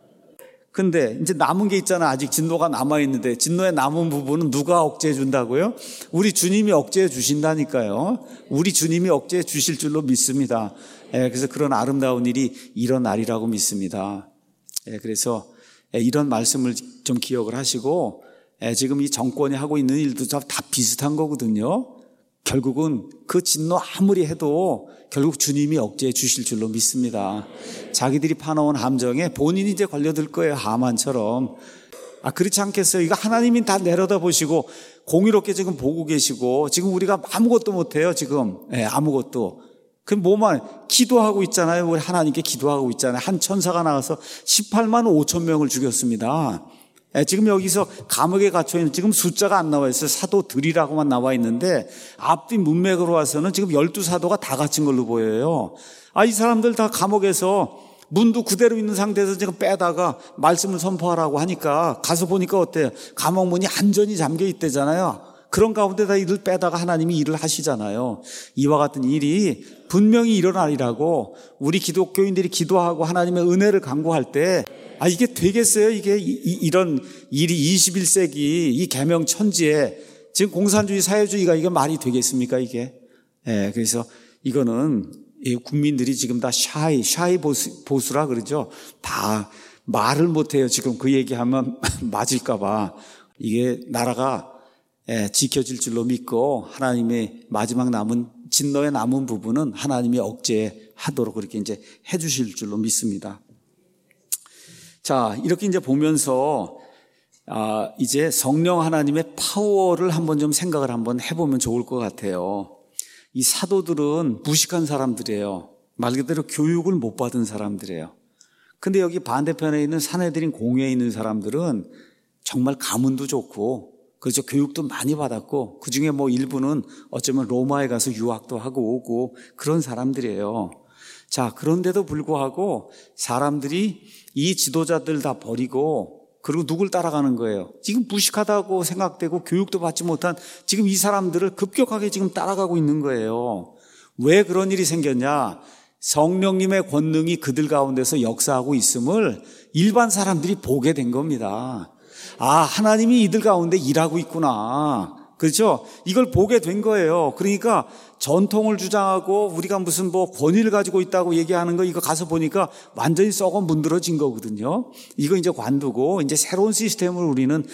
근데 이제 남은 게 있잖아. 아직 진노가 남아있는데 진노의 남은 부분은 누가 억제해 준다고요? 우리 주님이 억제해 주신다니까요. 우리 주님이 억제해 주실 줄로 믿습니다. 예, 그래서 그런 아름다운 일이 일어나리라고 믿습니다. 예, 그래서 이런 말씀을 좀 기억을 하시고 지금 이 정권이 하고 있는 일도 다 비슷한 거거든요. 결국은 그 진노 아무리 해도 결국 주님이 억제해 주실 줄로 믿습니다. 자기들이 파놓은 함정에 본인이 이제 걸려들 거예요. 하만처럼. 아, 그렇지 않겠어요? 이거 하나님이 다 내려다 보시고 공의롭게 지금 보고 계시고 지금 우리가 아무것도 못해요. 지금 네, 아무것도. 그럼 뭐만 기도하고 있잖아요. 우리 하나님께 기도하고 있잖아요. 한 천사가 나와서 십팔만 오천 명을 죽였습니다. 예, 지금 여기서 감옥에 갇혀 있는 지금 숫자가 안 나와 있어요. 사도들이라고만 나와 있는데 앞뒤 문맥으로 와서는 지금 열두 사도가 다 갇힌 걸로 보여요. 아, 이 사람들 다 감옥에서 문도 그대로 있는 상태에서 지금 빼다가 말씀을 선포하라고 하니까 가서 보니까 어때요? 감옥 문이 안전히 잠겨 있대잖아요. 그런 가운데다 일을 빼다가 하나님이 일을 하시잖아요. 이와 같은 일이 분명히 일어나리라고 우리 기독교인들이 기도하고 하나님의 은혜를 간구할 때 아, 이게 되겠어요? 이게 이, 이런 일이 이십일 세기 이 계명 천지에 지금 공산주의 사회주의가 이게 말이 되겠습니까? 이게. 예, 그래서 이거는 국민들이 지금 다 샤이, 샤이 보수, 보수라 그러죠. 다 말을 못해요. 지금 그 얘기하면 맞을까봐. 이게 나라가 예, 지켜질 줄로 믿고 하나님의 마지막 남은 진노의 남은 부분은 하나님이 억제하도록 그렇게 이제 해주실 줄로 믿습니다. 자, 이렇게 이제 보면서 아, 이제 성령 하나님의 파워를 한번 좀 생각을 한번 해보면 좋을 것 같아요. 이 사도들은 무식한 사람들이에요. 말 그대로 교육을 못 받은 사람들이에요. 근데 여기 반대편에 있는 사내들인 공회에 있는 사람들은 정말 가문도 좋고, 그렇죠. 교육도 많이 받았고, 그 중에 뭐 일부는 어쩌면 로마에 가서 유학도 하고 오고 그런 사람들이에요. 자, 그런데도 불구하고 사람들이 이 지도자들 다 버리고 그리고 누굴 따라가는 거예요? 지금 무식하다고 생각되고 교육도 받지 못한 지금 이 사람들을 급격하게 지금 따라가고 있는 거예요. 왜 그런 일이 생겼냐? 성령님의 권능이 그들 가운데서 역사하고 있음을 일반 사람들이 보게 된 겁니다. 아, 하나님이 이들 가운데 일하고 있구나. 그렇죠? 이걸 보게 된 거예요. 그러니까 전통을 주장하고 우리가 무슨 뭐 권위를 가지고 있다고 얘기하는 거 이거 가서 보니까 완전히 썩어 문드러진 거거든요. 이거 이제 관두고 이제 새로운 시스템을 우리는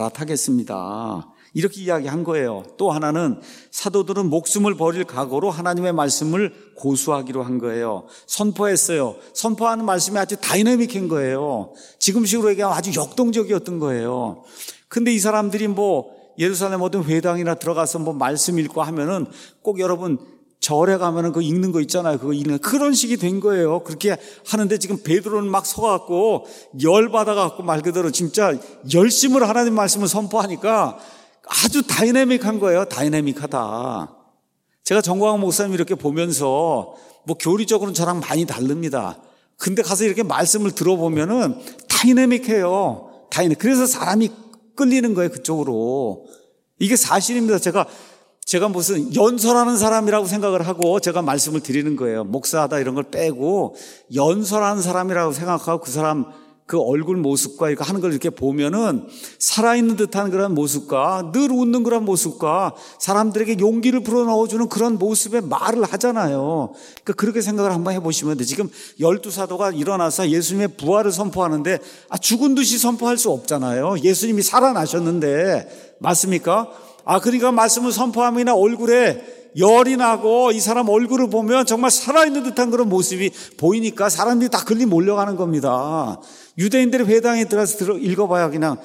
갈아타겠습니다. 이렇게 이야기한 거예요. 또 하나는 사도들은 목숨을 버릴 각오로 하나님의 말씀을 고수하기로 한 거예요. 선포했어요. 선포하는 말씀이 아주 다이내믹한 거예요. 지금식으로 얘기하면 아주 역동적이었던 거예요. 근데 이 사람들이 뭐 예루살렘 어떤 회당이나 들어가서 뭐 말씀 읽고 하면은 꼭 여러분 절에 가면은 그거 읽는 거 있잖아요. 그거 읽는 그런 식이 된 거예요. 그렇게 하는데 지금 베드로는 막 서갖고 열받아갖고 말 그대로 진짜 열심으로 하나님 말씀을 선포하니까 아주 다이내믹한 거예요. 다이내믹하다. 제가 정광훈 목사님 이렇게 보면서 뭐 교리적으로는 저랑 많이 다릅니다. 근데 가서 이렇게 말씀을 들어보면은 다이내믹해요. 다이내믹. 그래서 사람이 끌리는 거예요, 그쪽으로. 이게 사실입니다. 제가, 제가 무슨 연설하는 사람이라고 생각을 하고 제가 말씀을 드리는 거예요. 목사하다 이런 걸 빼고 연설하는 사람이라고 생각하고 그 사람 그 얼굴 모습과 이거 하는 걸 이렇게 보면은 살아있는 듯한 그런 모습과 늘 웃는 그런 모습과 사람들에게 용기를 불어넣어주는 그런 모습의 말을 하잖아요. 그러니까 그렇게 생각을 한번 해보시면 돼요. 지금 열두 사도가 일어나서 예수님의 부활을 선포하는데 아, 죽은 듯이 선포할 수 없잖아요. 예수님이 살아나셨는데 맞습니까? 아, 그러니까 말씀을 선포함이나 얼굴에 열이 나고 이 사람 얼굴을 보면 정말 살아있는 듯한 그런 모습이 보이니까 사람들이 다 걸리 몰려가는 겁니다. 유대인들의 회당에 들어가서 들어 읽어봐야 그냥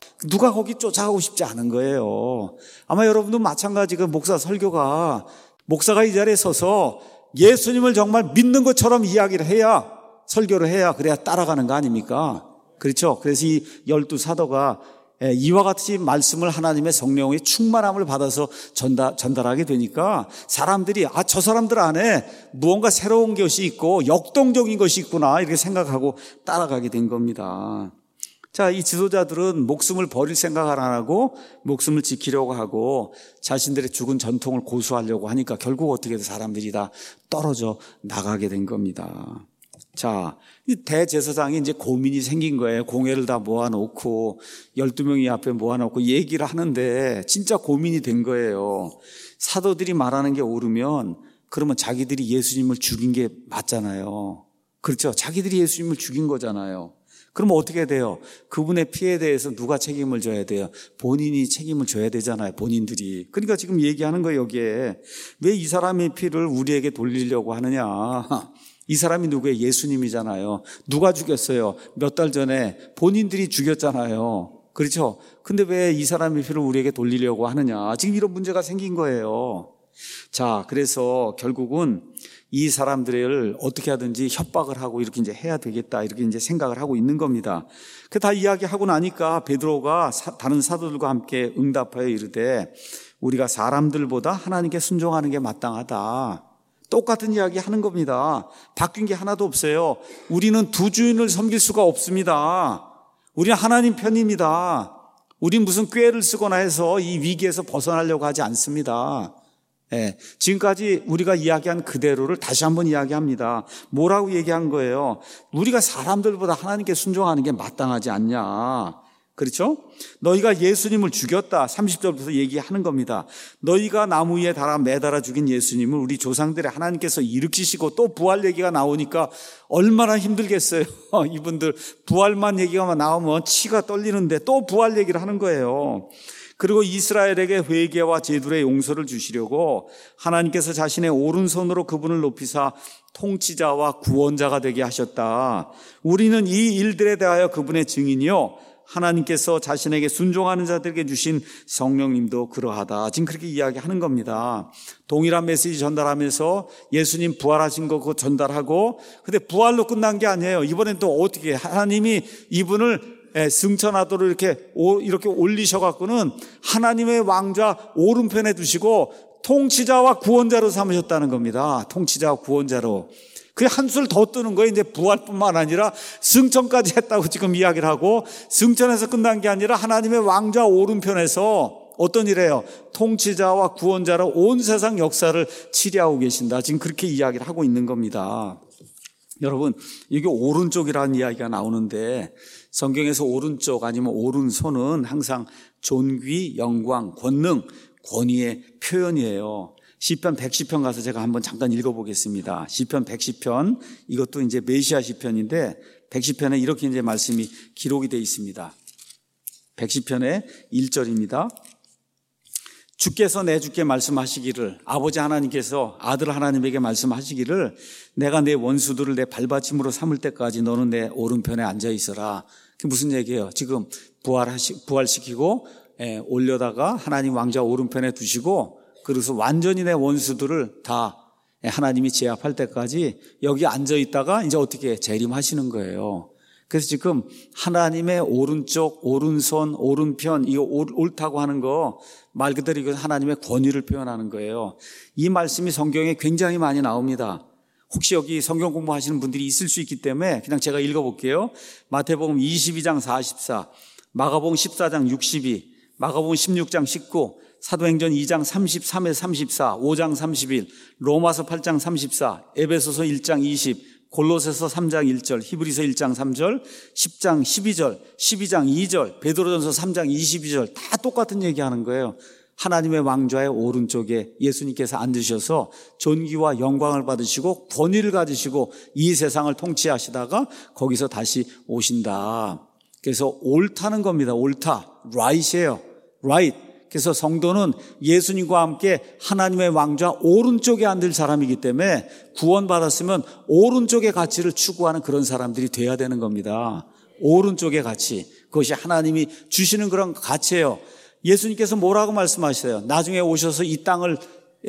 누가 거기 쫓아가고 싶지 않은 거예요. 아마 여러분도 마찬가지고 목사 설교가 목사가 이 자리에 서서 예수님을 정말 믿는 것처럼 이야기를 해야 설교를 해야 그래야 따라가는 거 아닙니까? 그렇죠? 그래서 이 열두 사도가 이와 같이 말씀을 하나님의 성령의 충만함을 받아서 전달, 전달하게 되니까 사람들이 아, 저 사람들 안에 무언가 새로운 것이 있고 역동적인 것이 있구나 이렇게 생각하고 따라가게 된 겁니다. 자, 이 지도자들은 목숨을 버릴 생각을 안 하고 목숨을 지키려고 하고 자신들의 죽은 전통을 고수하려고 하니까 결국 어떻게든 사람들이 다 떨어져 나가게 된 겁니다. 자, 이 대제사장이 이제 고민이 생긴 거예요. 공회를 다 모아놓고 열두 명이 앞에 모아놓고 얘기를 하는데 진짜 고민이 된 거예요. 사도들이 말하는 게 옳으면 그러면 자기들이 예수님을 죽인 게 맞잖아요. 그렇죠? 자기들이 예수님을 죽인 거잖아요. 그러면 어떻게 돼요? 그분의 피해에 대해서 누가 책임을 져야 돼요? 본인이 책임을 져야 되잖아요. 본인들이. 그러니까 지금 얘기하는 거예요. 여기에. 왜 이 사람의 피를 우리에게 돌리려고 하느냐. 이 사람이 누구예요? 예수님이잖아요. 누가 죽였어요? 몇 달 전에 본인들이 죽였잖아요. 그렇죠? 근데 왜 이 사람의 피를 우리에게 돌리려고 하느냐? 지금 이런 문제가 생긴 거예요. 자, 그래서 결국은 이 사람들을 어떻게 하든지 협박을 하고 이렇게 이제 해야 되겠다 이렇게 이제 생각을 하고 있는 겁니다. 그 다 이야기하고 나니까 베드로가 사, 다른 사도들과 함께 응답하여 이르되 우리가 사람들보다 하나님께 순종하는 게 마땅하다. 똑같은 이야기 하는 겁니다. 바뀐 게 하나도 없어요. 우리는 두 주인을 섬길 수가 없습니다. 우리는 하나님 편입니다. 우린 무슨 꾀를 쓰거나 해서 이 위기에서 벗어나려고 하지 않습니다. 예, 지금까지 우리가 이야기한 그대로를 다시 한번 이야기합니다. 뭐라고 얘기한 거예요? 우리가 사람들보다 하나님께 순종하는 게 마땅하지 않냐. 그렇죠? 너희가 예수님을 죽였다. 삼십 절부터 얘기하는 겁니다. 너희가 나무 위에 달아 매달아 죽인 예수님을 우리 조상들의 하나님께서 일으키시고 또 부활 얘기가 나오니까 얼마나 힘들겠어요. 이분들 부활만 얘기가 나오면 치가 떨리는데 또 부활 얘기를 하는 거예요. 그리고 이스라엘에게 회개와 제둘의 용서를 주시려고 하나님께서 자신의 오른손으로 그분을 높이사 통치자와 구원자가 되게 하셨다. 우리는 이 일들에 대하여 그분의 증인이요 하나님께서 자신에게 순종하는 자들에게 주신 성령님도 그러하다. 지금 그렇게 이야기하는 겁니다. 동일한 메시지 전달하면서 예수님 부활하신 거 그거 전달하고, 근데 부활로 끝난 게 아니에요. 이번엔 또 어떻게 하나님이 이분을 승천하도록 이렇게 이렇게 올리셔갖고는 하나님의 왕좌 오른편에 두시고 통치자와 구원자로 삼으셨다는 겁니다. 통치자와 구원자로. 그게 한술 더 뜨는 거예요. 이제 부활뿐만 아니라 승천까지 했다고 지금 이야기를 하고, 승천에서 끝난 게 아니라 하나님의 왕좌 오른편에서 어떤 일이에요? 통치자와 구원자로 온 세상 역사를 치리하고 계신다. 지금 그렇게 이야기를 하고 있는 겁니다. 여러분, 이게 오른쪽이라는 이야기가 나오는데 성경에서 오른쪽 아니면 오른손은 항상 존귀, 영광, 권능, 권위의 표현이에요. 시편 백십 편 가서 제가 한번 잠깐 읽어보겠습니다. 시편 백십 편, 이것도 이제 메시아 시편인데 백십 편에 이렇게 이제 말씀이 기록이 되어 있습니다. 백십 편의 일 절입니다. 주께서 내 주께 말씀하시기를, 아버지 하나님께서 아들 하나님에게 말씀하시기를, 내가 내 원수들을 내 발받침으로 삼을 때까지 너는 내 오른편에 앉아 있어라. 그게 무슨 얘기예요? 지금 부활하시, 부활시키고 예, 올려다가 하나님 왕좌 오른편에 두시고, 그래서 완전히 내 원수들을 다 하나님이 제압할 때까지 여기 앉아 있다가 이제 어떻게 재림하시는 거예요. 그래서 지금 하나님의 오른쪽, 오른손, 오른편, 이거 옳다고 하는 거 말 그대로 이건 하나님의 권위를 표현하는 거예요. 이 말씀이 성경에 굉장히 많이 나옵니다. 혹시 여기 성경 공부하시는 분들이 있을 수 있기 때문에 그냥 제가 읽어볼게요. 마태복음 이십이 장 사십사, 마가복음 십사 장 육십이, 마가복음 십육 장 십구, 사도행전 이 장 삼십삼에서 삼십사, 오 장 삼십일, 로마서 팔 장 삼십사, 에베소서 일 장 이십, 골로새서 삼 장 일 절, 히브리서 일 장 삼 절, 십 장 십이 절, 십이 장 이 절, 베드로전서 삼 장 이십이 절 다 똑같은 얘기하는 거예요. 하나님의 왕좌의 오른쪽에 예수님께서 앉으셔서 존귀와 영광을 받으시고 권위를 가지시고 이 세상을 통치하시다가 거기서 다시 오신다. 그래서 옳다는 겁니다. 옳다. right이에요. right. 그래서 성도는 예수님과 함께 하나님의 왕좌 오른쪽에 앉을 사람이기 때문에 구원받았으면 오른쪽의 가치를 추구하는 그런 사람들이 돼야 되는 겁니다. 오른쪽의 가치. 그것이 하나님이 주시는 그런 가치예요. 예수님께서 뭐라고 말씀하셨어요? 나중에 오셔서 이 땅을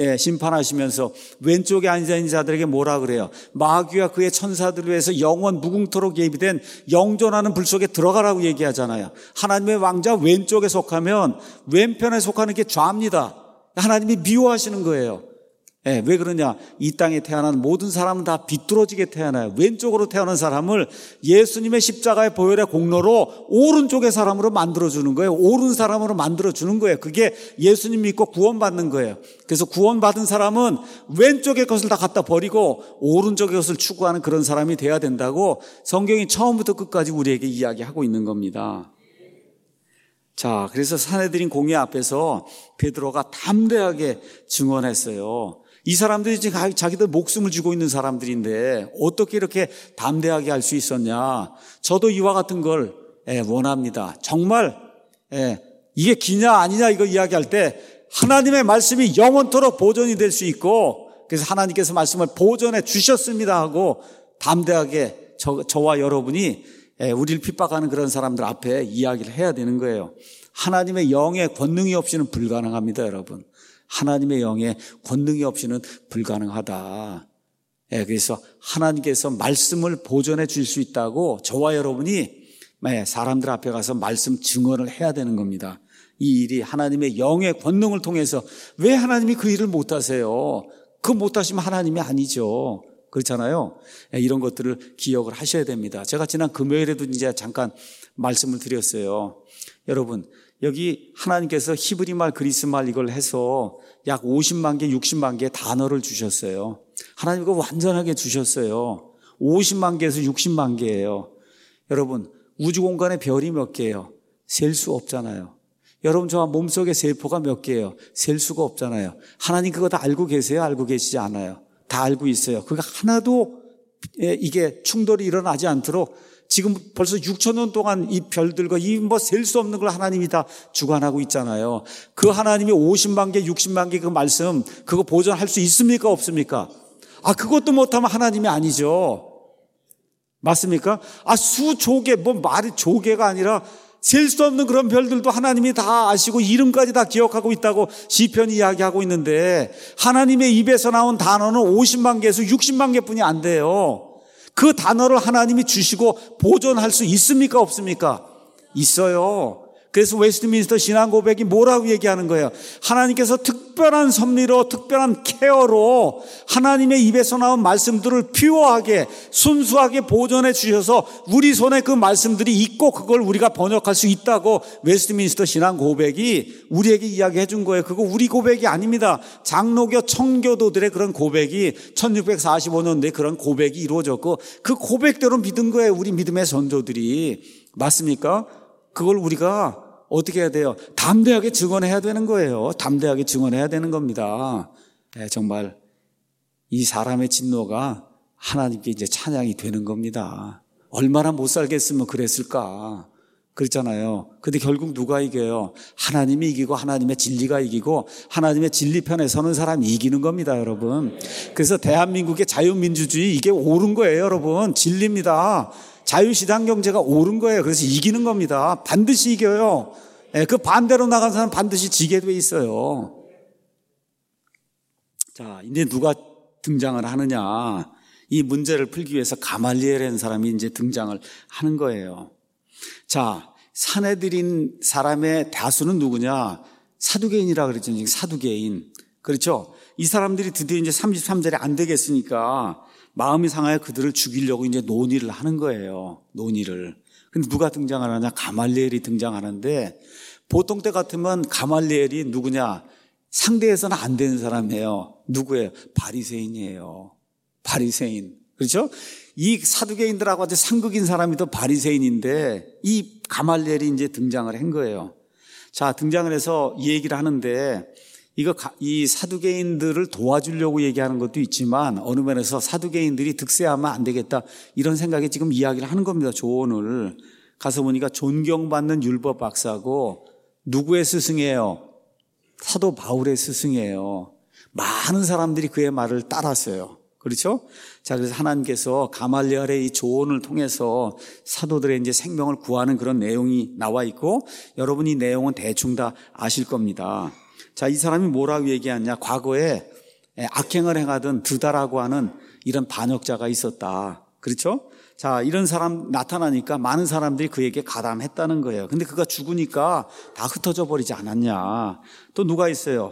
심판하시면서 왼쪽에 앉아있는 자들에게 뭐라 그래요? 마귀와 그의 천사들을 위해서 영원 무궁토록 예비된 영존하는 불 속에 들어가라고 얘기하잖아요. 하나님의 왕좌 왼쪽에 속하면 왼편에 속하는 게 좌입니다. 하나님이 미워하시는 거예요. 예, 왜 그러냐? 이 땅에 태어난 모든 사람은 다 비뚤어지게 태어나요. 왼쪽으로 태어난 사람을 예수님의 십자가의 보혈의 공로로 오른쪽의 사람으로 만들어주는 거예요. 옳은 사람으로 만들어주는 거예요. 그게 예수님 믿고 구원받는 거예요. 그래서 구원받은 사람은 왼쪽의 것을 다 갖다 버리고 오른쪽의 것을 추구하는 그런 사람이 돼야 된다고 성경이 처음부터 끝까지 우리에게 이야기하고 있는 겁니다. 자, 그래서 산헤드린 공회 앞에서 베드로가 담대하게 증언했어요. 이 사람들이 지금 자기들 목숨을 쥐고 있는 사람들인데 어떻게 이렇게 담대하게 할 수 있었냐. 저도 이와 같은 걸 원합니다. 정말 이게 기냐 아니냐 이거 이야기할 때 하나님의 말씀이 영원토록 보존이 될 수 있고, 그래서 하나님께서 말씀을 보존해 주셨습니다 하고 담대하게 저, 저와 여러분이 우리를 핍박하는 그런 사람들 앞에 이야기를 해야 되는 거예요. 하나님의 영의 권능이 없이는 불가능합니다, 여러분. 하나님의 영의 권능이 없이는 불가능하다. 예, 그래서 하나님께서 말씀을 보존해 줄 수 있다고 저와 여러분이 사람들 앞에 가서 말씀 증언을 해야 되는 겁니다. 이 일이 하나님의 영의 권능을 통해서. 왜 하나님이 그 일을 못하세요? 그 못하시면 하나님이 아니죠. 그렇잖아요. 예, 이런 것들을 기억을 하셔야 됩니다. 제가 지난 금요일에도 이제 잠깐 말씀을 드렸어요. 여러분, 여기 하나님께서 히브리 말, 그리스 말 이걸 해서 약 오십만 개, 육십만 개의 단어를 주셨어요. 하나님 이거 완전하게 주셨어요. 오십만 개에서 육십만 개예요. 여러분, 우주 공간에 별이 몇 개예요? 셀 수 없잖아요. 여러분, 저 몸속에 세포가 몇 개예요? 셀 수가 없잖아요. 하나님 그거 다 알고 계세요? 알고 계시지 않아요? 다 알고 있어요. 그거 하나도 이게 충돌이 일어나지 않도록 지금 벌써 육천 년 동안 이 별들과 이 뭐 셀 수 없는 걸 하나님이 다 주관하고 있잖아요. 그 하나님이 오십만 개, 육십만 개 그 말씀 그거 보존할 수 있습니까? 없습니까? 아, 그것도 못하면 하나님이 아니죠. 맞습니까? 아, 수조개, 뭐 말이 조개가 아니라 셀 수 없는 그런 별들도 하나님이 다 아시고 이름까지 다 기억하고 있다고 시편이 이야기하고 있는데 하나님의 입에서 나온 단어는 오십만 개에서 육십만 개뿐이 안 돼요. 그 단어를 하나님이 주시고 보존할 수 있습니까? 없습니까? 있어요. 그래서 웨스트민스터 신앙 고백이 뭐라고 얘기하는 거예요? 하나님께서 특별한 섭리로 특별한 케어로 하나님의 입에서 나온 말씀들을 퓨어하게 순수하게 보존해 주셔서 우리 손에 그 말씀들이 있고 그걸 우리가 번역할 수 있다고 웨스트민스터 신앙 고백이 우리에게 이야기해 준 거예요. 그거 우리 고백이 아닙니다. 장로교 청교도들의 그런 고백이 천육백사십오 년도에 그런 고백이 이루어졌고 그 고백대로 믿은 거예요. 우리 믿음의 선조들이. 맞습니까? 그걸 우리가 어떻게 해야 돼요? 담대하게 증언해야 되는 거예요. 담대하게 증언해야 되는 겁니다. 네, 정말 이 사람의 진노가 하나님께 이제 찬양이 되는 겁니다. 얼마나 못 살겠으면 그랬을까? 그렇잖아요. 근데 결국 누가 이겨요? 하나님이 이기고 하나님의 진리가 이기고 하나님의 진리 편에 서는 사람이 이기는 겁니다, 여러분. 그래서 대한민국의 자유민주주의 이게 옳은 거예요, 여러분. 진리입니다. 자유시장 경제가 옳은 거예요. 그래서 이기는 겁니다. 반드시 이겨요. 네, 그 반대로 나간 사람 반드시 지게 돼 있어요. 자, 이제 누가 등장을 하느냐? 이 문제를 풀기 위해서 가말리엘이라는 사람이 이제 등장을 하는 거예요. 자, 사내들인 사람의 다수는 누구냐? 사두개인이라 그랬잖아요. 사두개인. 그렇죠? 이 사람들이 드디어 이제 삼십삼 절에 안 되겠으니까 마음이 상하여 그들을 죽이려고 이제 논의를 하는 거예요. 논의를. 근데 누가 등장을 하냐? 가말리엘이 등장하는데 보통 때 같으면 가말리엘이 누구냐? 상대에서는 안 되는 사람이에요. 누구예요? 바리새인이에요. 바리새인. 그렇죠? 이 사두개인들하고 아주 상극인 사람이 더 바리새인인데 이 가말리엘이 이제 등장을 한 거예요. 자, 등장을 해서 이 얘기를 하는데 이거 이 사두개인들을 도와주려고 얘기하는 것도 있지만 어느 면에서 사두개인들이 득세하면 안 되겠다 이런 생각에 지금 이야기를 하는 겁니다. 조언을. 가서 보니까 존경받는 율법 박사고 누구의 스승이에요? 사도 바울의 스승이에요. 많은 사람들이 그의 말을 따랐어요. 그렇죠? 자, 그래서 하나님께서 가말리엘의 이 조언을 통해서 사도들의 이제 생명을 구하는 그런 내용이 나와 있고 여러분이 내용은 대충 다 아실 겁니다. 자, 이 사람이 뭐라고 얘기하냐? 과거에 악행을 행하던 드다라고 하는 이런 반역자가 있었다. 그렇죠? 자, 이런 사람 나타나니까 많은 사람들이 그에게 가담했다는 거예요. 근데 그가 죽으니까 다 흩어져 버리지 않았냐? 또 누가 있어요?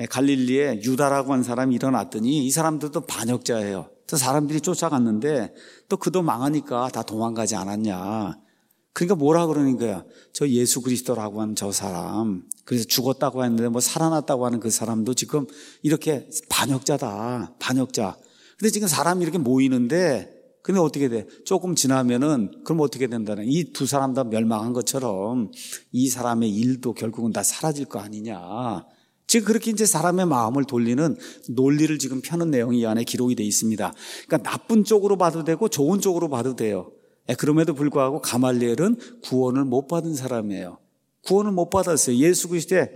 갈릴리에 유다라고 한 사람이 일어났더니 이 사람들도 반역자예요. 또 사람들이 쫓아갔는데 또 그도 망하니까 다 도망가지 않았냐? 그러니까 뭐라 그러는 거야? 저 예수 그리스도라고 하는 저 사람, 그래서 죽었다고 했는데 뭐 살아났다고 하는 그 사람도 지금 이렇게 반역자다. 반역자. 근데 지금 사람이 이렇게 모이는데 근데 어떻게 돼? 조금 지나면은 그럼 어떻게 된다는? 이 두 사람 다 멸망한 것처럼 이 사람의 일도 결국은 다 사라질 거 아니냐. 지금 그렇게 이제 사람의 마음을 돌리는 논리를 지금 펴는 내용이 이 안에 기록이 되어 있습니다. 그러니까 나쁜 쪽으로 봐도 되고 좋은 쪽으로 봐도 돼요. 그럼에도 불구하고 가말리엘은 구원을 못 받은 사람이에요. 구원을 못 받았어요. 예수 그리스도의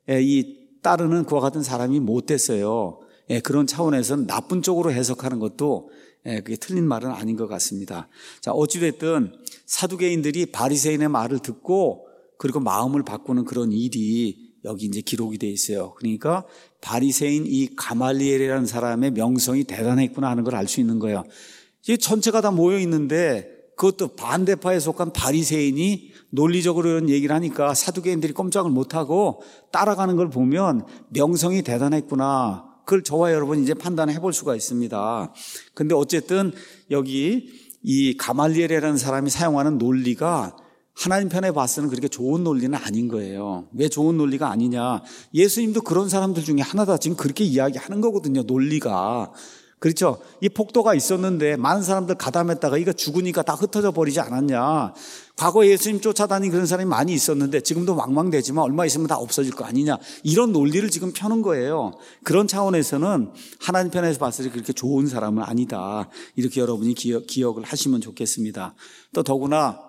이 따르는 그와 같은 사람이 못 됐어요. 그런 차원에서는 나쁜 쪽으로 해석하는 것도 그게 틀린 말은 아닌 것 같습니다. 자, 어찌됐든 사두개인들이 바리새인의 말을 듣고 그리고 마음을 바꾸는 그런 일이 여기 이제 기록이 되어 있어요. 그러니까 바리새인 이 가말리엘이라는 사람의 명성이 대단했구나 하는 걸 알 수 있는 거예요. 이 전체가 다 모여 있는데 그것도 반대파에 속한 바리새인이 논리적으로 이런 얘기를 하니까 사두개인들이 꼼짝을 못하고 따라가는 걸 보면 명성이 대단했구나. 그걸 저와 여러분 이제 판단해 볼 수가 있습니다. 근데 어쨌든 여기 이 가말리엘이라는 사람이 사용하는 논리가 하나님 편에 봤을 때 그렇게 좋은 논리는 아닌 거예요. 왜 좋은 논리가 아니냐? 예수님도 그런 사람들 중에 하나다. 지금 그렇게 이야기하는 거거든요. 논리가. 그렇죠? 이 폭도가 있었는데 많은 사람들 가담했다가 이거 죽으니까 다 흩어져 버리지 않았냐. 과거에 예수님 쫓아다니는 그런 사람이 많이 있었는데 지금도 망망되지만 얼마 있으면 다 없어질 거 아니냐. 이런 논리를 지금 펴는 거예요. 그런 차원에서는 하나님 편에서 봤을 때 그렇게 좋은 사람은 아니다. 이렇게 여러분이 기억, 기억을 하시면 좋겠습니다. 또 더구나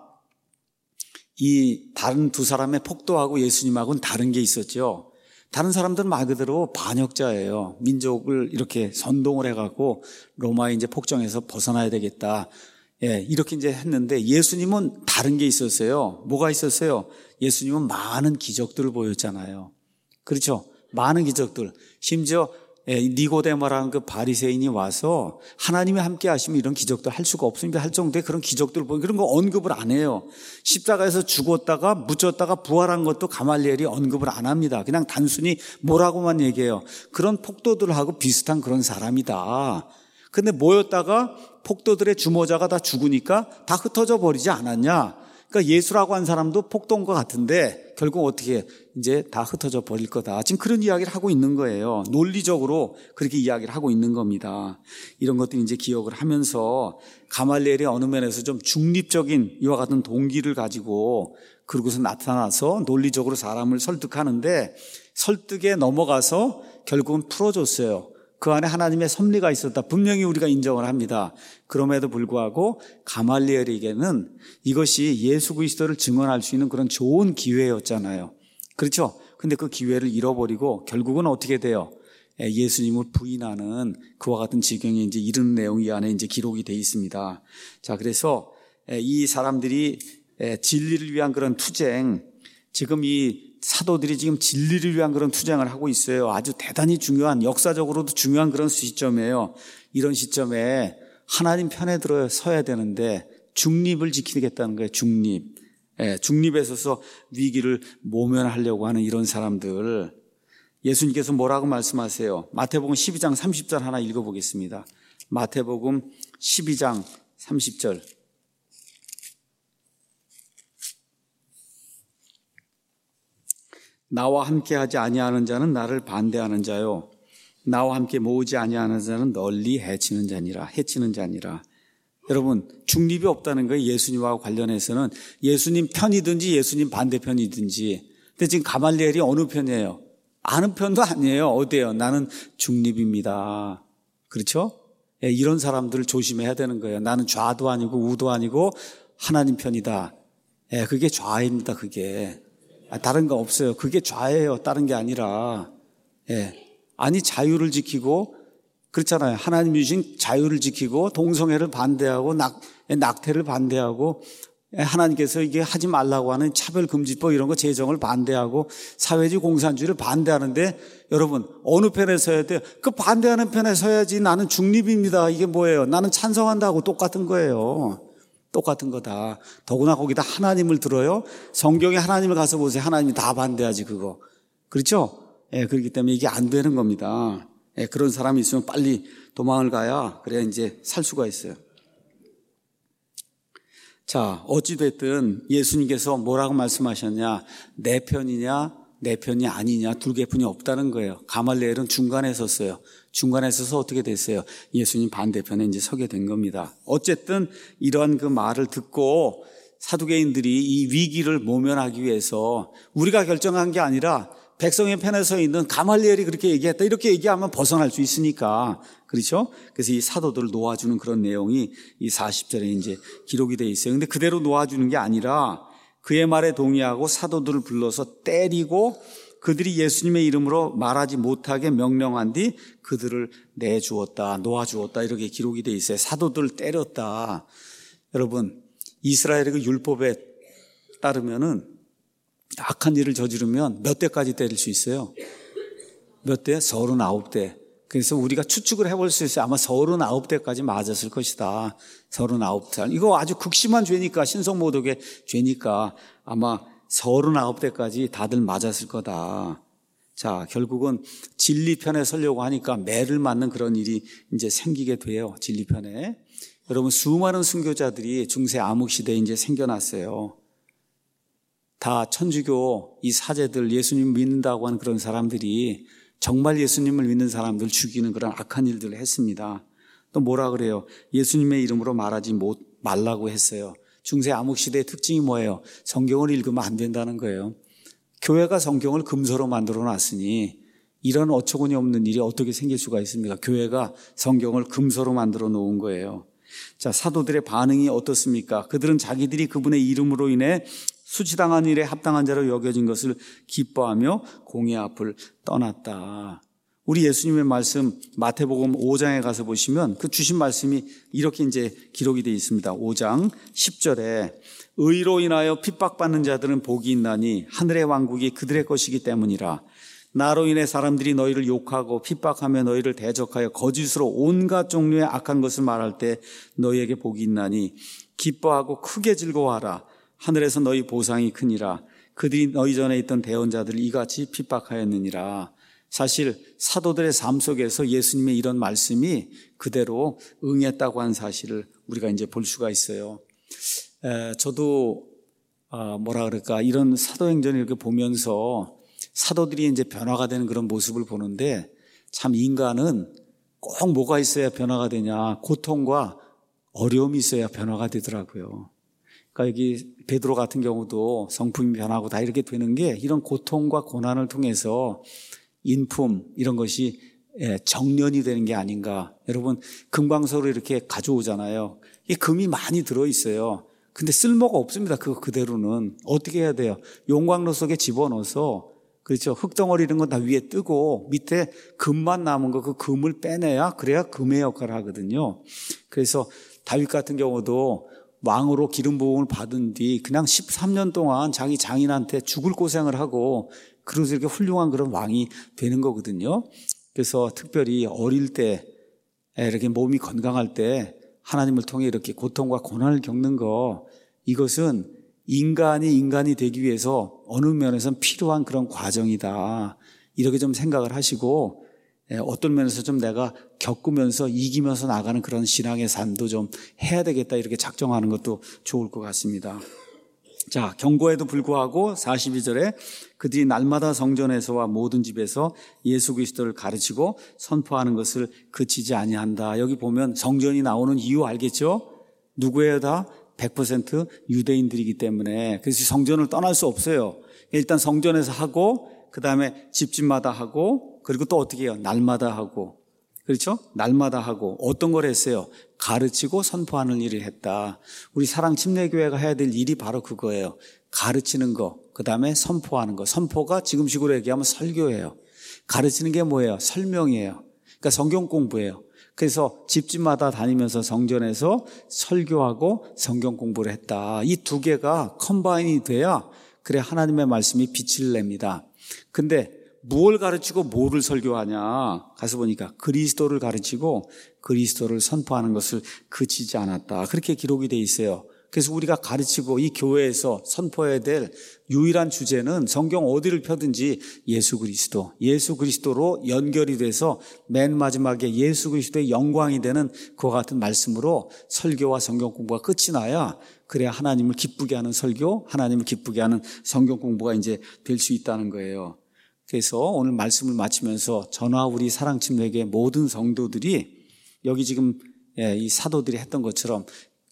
이 다른 두 사람의 폭도하고 예수님하고는 다른 게 있었죠. 다른 사람들은 말 그대로 반역자예요. 민족을 이렇게 선동을 해갖고 로마에 이제 폭정해서 벗어나야 되겠다. 예, 이렇게 이제 했는데 예수님은 다른 게 있었어요. 뭐가 있었어요? 예수님은 많은 기적들을 보였잖아요. 그렇죠? 많은 기적들. 심지어 니고데모라는 그 바리새인이 와서 하나님이 함께 하시면 이런 기적도 할 수가 없습니다 할 정도의 그런 기적들을 보니 그런 거 언급을 안 해요. 십자가에서 죽었다가 묻혔다가 부활한 것도 가말리엘이 언급을 안 합니다. 그냥 단순히 뭐라고만 얘기해요. 그런 폭도들하고 비슷한 그런 사람이다. 근데 모였다가 폭도들의 주모자가 다 죽으니까 다 흩어져 버리지 않았냐. 그러니까 예수라고 한 사람도 폭도인 것 같은데 결국 어떻게 이제 다 흩어져 버릴 거다. 지금 그런 이야기를 하고 있는 거예요. 논리적으로 그렇게 이야기를 하고 있는 겁니다. 이런 것들 이제 기억을 하면서 가말리엘이 어느 면에서 좀 중립적인 이와 같은 동기를 가지고 그러고서 나타나서 논리적으로 사람을 설득하는데 설득에 넘어가서 결국은 풀어줬어요. 그 안에 하나님의 섭리가 있었다. 분명히 우리가 인정을 합니다. 그럼에도 불구하고 가말리엘에게는 이것이 예수 그리스도를 증언할 수 있는 그런 좋은 기회였잖아요. 그렇죠? 근데 그 기회를 잃어버리고 결국은 어떻게 돼요? 예수님을 부인하는 그와 같은 지경에 이제 이르는 내용이 이 안에 이제 기록이 되어 있습니다. 자, 그래서 이 사람들이 진리를 위한 그런 투쟁, 지금 이 사도들이 지금 진리를 위한 그런 투쟁을 하고 있어요. 아주 대단히 중요한, 역사적으로도 중요한 그런 시점이에요. 이런 시점에 하나님 편에 들어 서야 되는데 중립을 지키겠다는 거예요. 중립. 예, 중립에 서서 위기를 모면하려고 하는 이런 사람들. 예수님께서 뭐라고 말씀하세요? 마태복음 십이 장 삼십 절 하나 읽어보겠습니다. 마태복음 십이 장 삼십 절. 나와 함께하지 아니하는 자는 나를 반대하는 자요, 나와 함께 모으지 아니하는 자는 널리 해치는 자니라. 해치는 자니라. 여러분, 중립이 없다는 거예요. 예수님과 관련해서는 예수님 편이든지 예수님 반대편이든지. 근데 지금 가말리엘이 어느 편이에요? 아는 편도 아니에요. 어디예요? 나는 중립입니다. 그렇죠? 예, 이런 사람들을 조심해야 되는 거예요. 나는 좌도 아니고 우도 아니고 하나님 편이다. 예, 그게 좌입니다. 그게. 아, 다른 거 없어요. 그게 좌예요. 다른 게 아니라. 예. 아니, 자유를 지키고, 그렇잖아요. 하나님이 주신 자유를 지키고, 동성애를 반대하고, 낙, 낙태를 반대하고, 하나님께서 이게 하지 말라고 하는 차별금지법 이런 거 제정을 반대하고, 사회주의 공산주의를 반대하는데, 여러분, 어느 편에 서야 돼요? 그 반대하는 편에 서야지. 나는 중립입니다. 이게 뭐예요? 나는 찬성한다고 똑같은 거예요. 똑같은 거다. 더구나 거기다 하나님을 들어요. 성경에 하나님을 가서 보세요. 하나님이 다 반대하지 그거. 그렇죠? 예, 그렇기 때문에 이게 안 되는 겁니다. 예, 그런 사람이 있으면 빨리 도망을 가야 그래야 이제 살 수가 있어요. 자, 어찌됐든 예수님께서 뭐라고 말씀하셨냐? 내 편이냐 내 편이 아니냐, 둘 개편이 없다는 거예요. 가말리엘은 중간에 섰어요. 중간에 서서 어떻게 됐어요? 예수님 반대편에 이제 서게 된 겁니다. 어쨌든 이러한 그 말을 듣고 사두개인들이 이 위기를 모면하기 위해서 우리가 결정한 게 아니라 백성의 편에 서 있는 가말리엘이 그렇게 얘기했다, 이렇게 얘기하면 벗어날 수 있으니까, 그렇죠? 그래서 이 사도들을 놓아주는 그런 내용이 이 사십 절에 이제 기록이 돼 있어요. 근데 그대로 놓아주는 게 아니라 그의 말에 동의하고 사도들을 불러서 때리고 그들이 예수님의 이름으로 말하지 못하게 명령한 뒤 그들을 내주었다, 놓아주었다, 이렇게 기록이 돼 있어요. 사도들을 때렸다. 여러분, 이스라엘의 그 율법에 따르면은 악한 일을 저지르면 몇 대까지 때릴 수 있어요? 몇 대? 서른아홉 대. 그래서 우리가 추측을 해볼 수 있어요. 아마 서른아홉 대까지 맞았을 것이다. 서른아홉 대. 이거 아주 극심한 죄니까, 신성모독의 죄니까 아마 서른아홉 대까지 다들 맞았을 거다. 자, 결국은 진리편에 서려고 하니까 매를 맞는 그런 일이 이제 생기게 돼요. 진리편에. 여러분, 수많은 순교자들이 중세 암흑시대에 이제 생겨났어요. 다 천주교 이 사제들, 예수님 믿는다고 하는 그런 사람들이 정말 예수님을 믿는 사람들 죽이는 그런 악한 일들을 했습니다. 또 뭐라 그래요? 예수님의 이름으로 말하지 못 말라고 했어요. 중세 암흑시대의 특징이 뭐예요? 성경을 읽으면 안 된다는 거예요. 교회가 성경을 금서로 만들어 놨으니 이런 어처구니 없는 일이 어떻게 생길 수가 있습니까? 교회가 성경을 금서로 만들어 놓은 거예요. 자, 사도들의 반응이 어떻습니까? 그들은 자기들이 그분의 이름으로 인해 수치당한 일에 합당한 자로 여겨진 것을 기뻐하며 공의 앞을 떠났다. 우리 예수님의 말씀 마태복음 오 장에 가서 보시면 그 주신 말씀이 이렇게 이제 기록이 되어 있습니다. 오 장 십 절에 의로 인하여 핍박받는 자들은 복이 있나니 하늘의 왕국이 그들의 것이기 때문이라. 나로 인해 사람들이 너희를 욕하고 핍박하며 너희를 대적하여 거짓으로 온갖 종류의 악한 것을 말할 때 너희에게 복이 있나니 기뻐하고 크게 즐거워하라. 하늘에서 너희 보상이 크니라. 그들이 너희 전에 있던 대언자들을 이같이 핍박하였느니라. 사실 사도들의 삶 속에서 예수님의 이런 말씀이 그대로 응했다고 하는 사실을 우리가 이제 볼 수가 있어요. 에, 저도 아, 뭐라 그럴까 이런 사도행전을 이렇게 보면서 사도들이 이제 변화가 되는 그런 모습을 보는데 참 인간은 꼭 뭐가 있어야 변화가 되냐, 고통과 어려움이 있어야 변화가 되더라고요. 그러니까 여기 베드로 같은 경우도 성품이 변하고 다 이렇게 되는 게 이런 고통과 고난을 통해서 인품 이런 것이 정련이 되는 게 아닌가. 여러분 금광석으로 이렇게 가져오잖아요. 이 금이 많이 들어있어요. 근데 쓸모가 없습니다. 그거 그대로는. 어떻게 해야 돼요? 용광로 속에 집어넣어서 그렇죠. 흙덩어리 이런 건 다 위에 뜨고 밑에 금만 남은 거 그 금을 빼내야 그래야 금의 역할을 하거든요. 그래서 다윗 같은 경우도 왕으로 기름 부음을 받은 뒤 그냥 십삼 년 동안 자기 장인한테 죽을 고생을 하고 그래서 이렇게 훌륭한 그런 왕이 되는 거거든요. 그래서 특별히 어릴 때 이렇게 몸이 건강할 때 하나님을 통해 이렇게 고통과 고난을 겪는 거 이것은 인간이 인간이 되기 위해서 어느 면에서는 필요한 그런 과정이다. 이렇게 좀 생각을 하시고 어떤 면에서 좀 내가 겪으면서 이기면서 나가는 그런 신앙의 삶도 좀 해야 되겠다 이렇게 작정하는 것도 좋을 것 같습니다. 자, 경고에도 불구하고 사십이 절에 그들이 날마다 성전에서와 모든 집에서 예수 그리스도를 가르치고 선포하는 것을 그치지 아니한다. 여기 보면 성전이 나오는 이유 알겠죠? 누구예요 다? 백 퍼센트 유대인들이기 때문에. 그래서 성전을 떠날 수 없어요. 일단 성전에서 하고 그 다음에 집집마다 하고 그리고 또 어떻게 해요? 날마다 하고. 그렇죠? 날마다 하고 어떤 걸 했어요? 가르치고 선포하는 일을 했다. 우리 사랑 침례교회가 해야 될 일이 바로 그거예요. 가르치는 거, 그 다음에 선포하는 거. 선포가 지금식으로 얘기하면 설교예요. 가르치는 게 뭐예요? 설명이에요. 그러니까 성경 공부예요. 그래서 집집마다 다니면서 성전에서 설교하고 성경 공부를 했다. 이 두 개가 컴바인이 돼야 그래 하나님의 말씀이 빛을 냅니다. 근데 무엇을 가르치고 뭐를 설교하냐 가서 보니까 그리스도를 가르치고 그리스도를 선포하는 것을 그치지 않았다. 그렇게 기록이 돼 있어요. 그래서 우리가 가르치고 이 교회에서 선포해야 될 유일한 주제는 성경 어디를 펴든지 예수 그리스도, 예수 그리스도로 연결이 돼서 맨 마지막에 예수 그리스도의 영광이 되는 그와 같은 말씀으로 설교와 성경 공부가 끝이 나야 그래야 하나님을 기쁘게 하는 설교, 하나님을 기쁘게 하는 성경 공부가 이제 될 수 있다는 거예요. 그래서 오늘 말씀을 마치면서 저나 우리 사랑침례교회 모든 성도들이 여기 지금 이 사도들이 했던 것처럼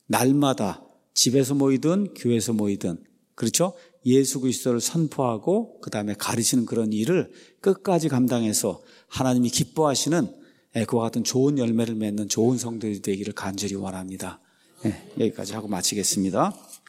날마다 집에서 모이든 교회에서 모이든 그렇죠? 예수 그리스도를 선포하고 그 다음에 가르치는 그런 일을 끝까지 감당해서 하나님이 기뻐하시는 그와 같은 좋은 열매를 맺는 좋은 성도들이 되기를 간절히 원합니다. 네, 여기까지 하고 마치겠습니다.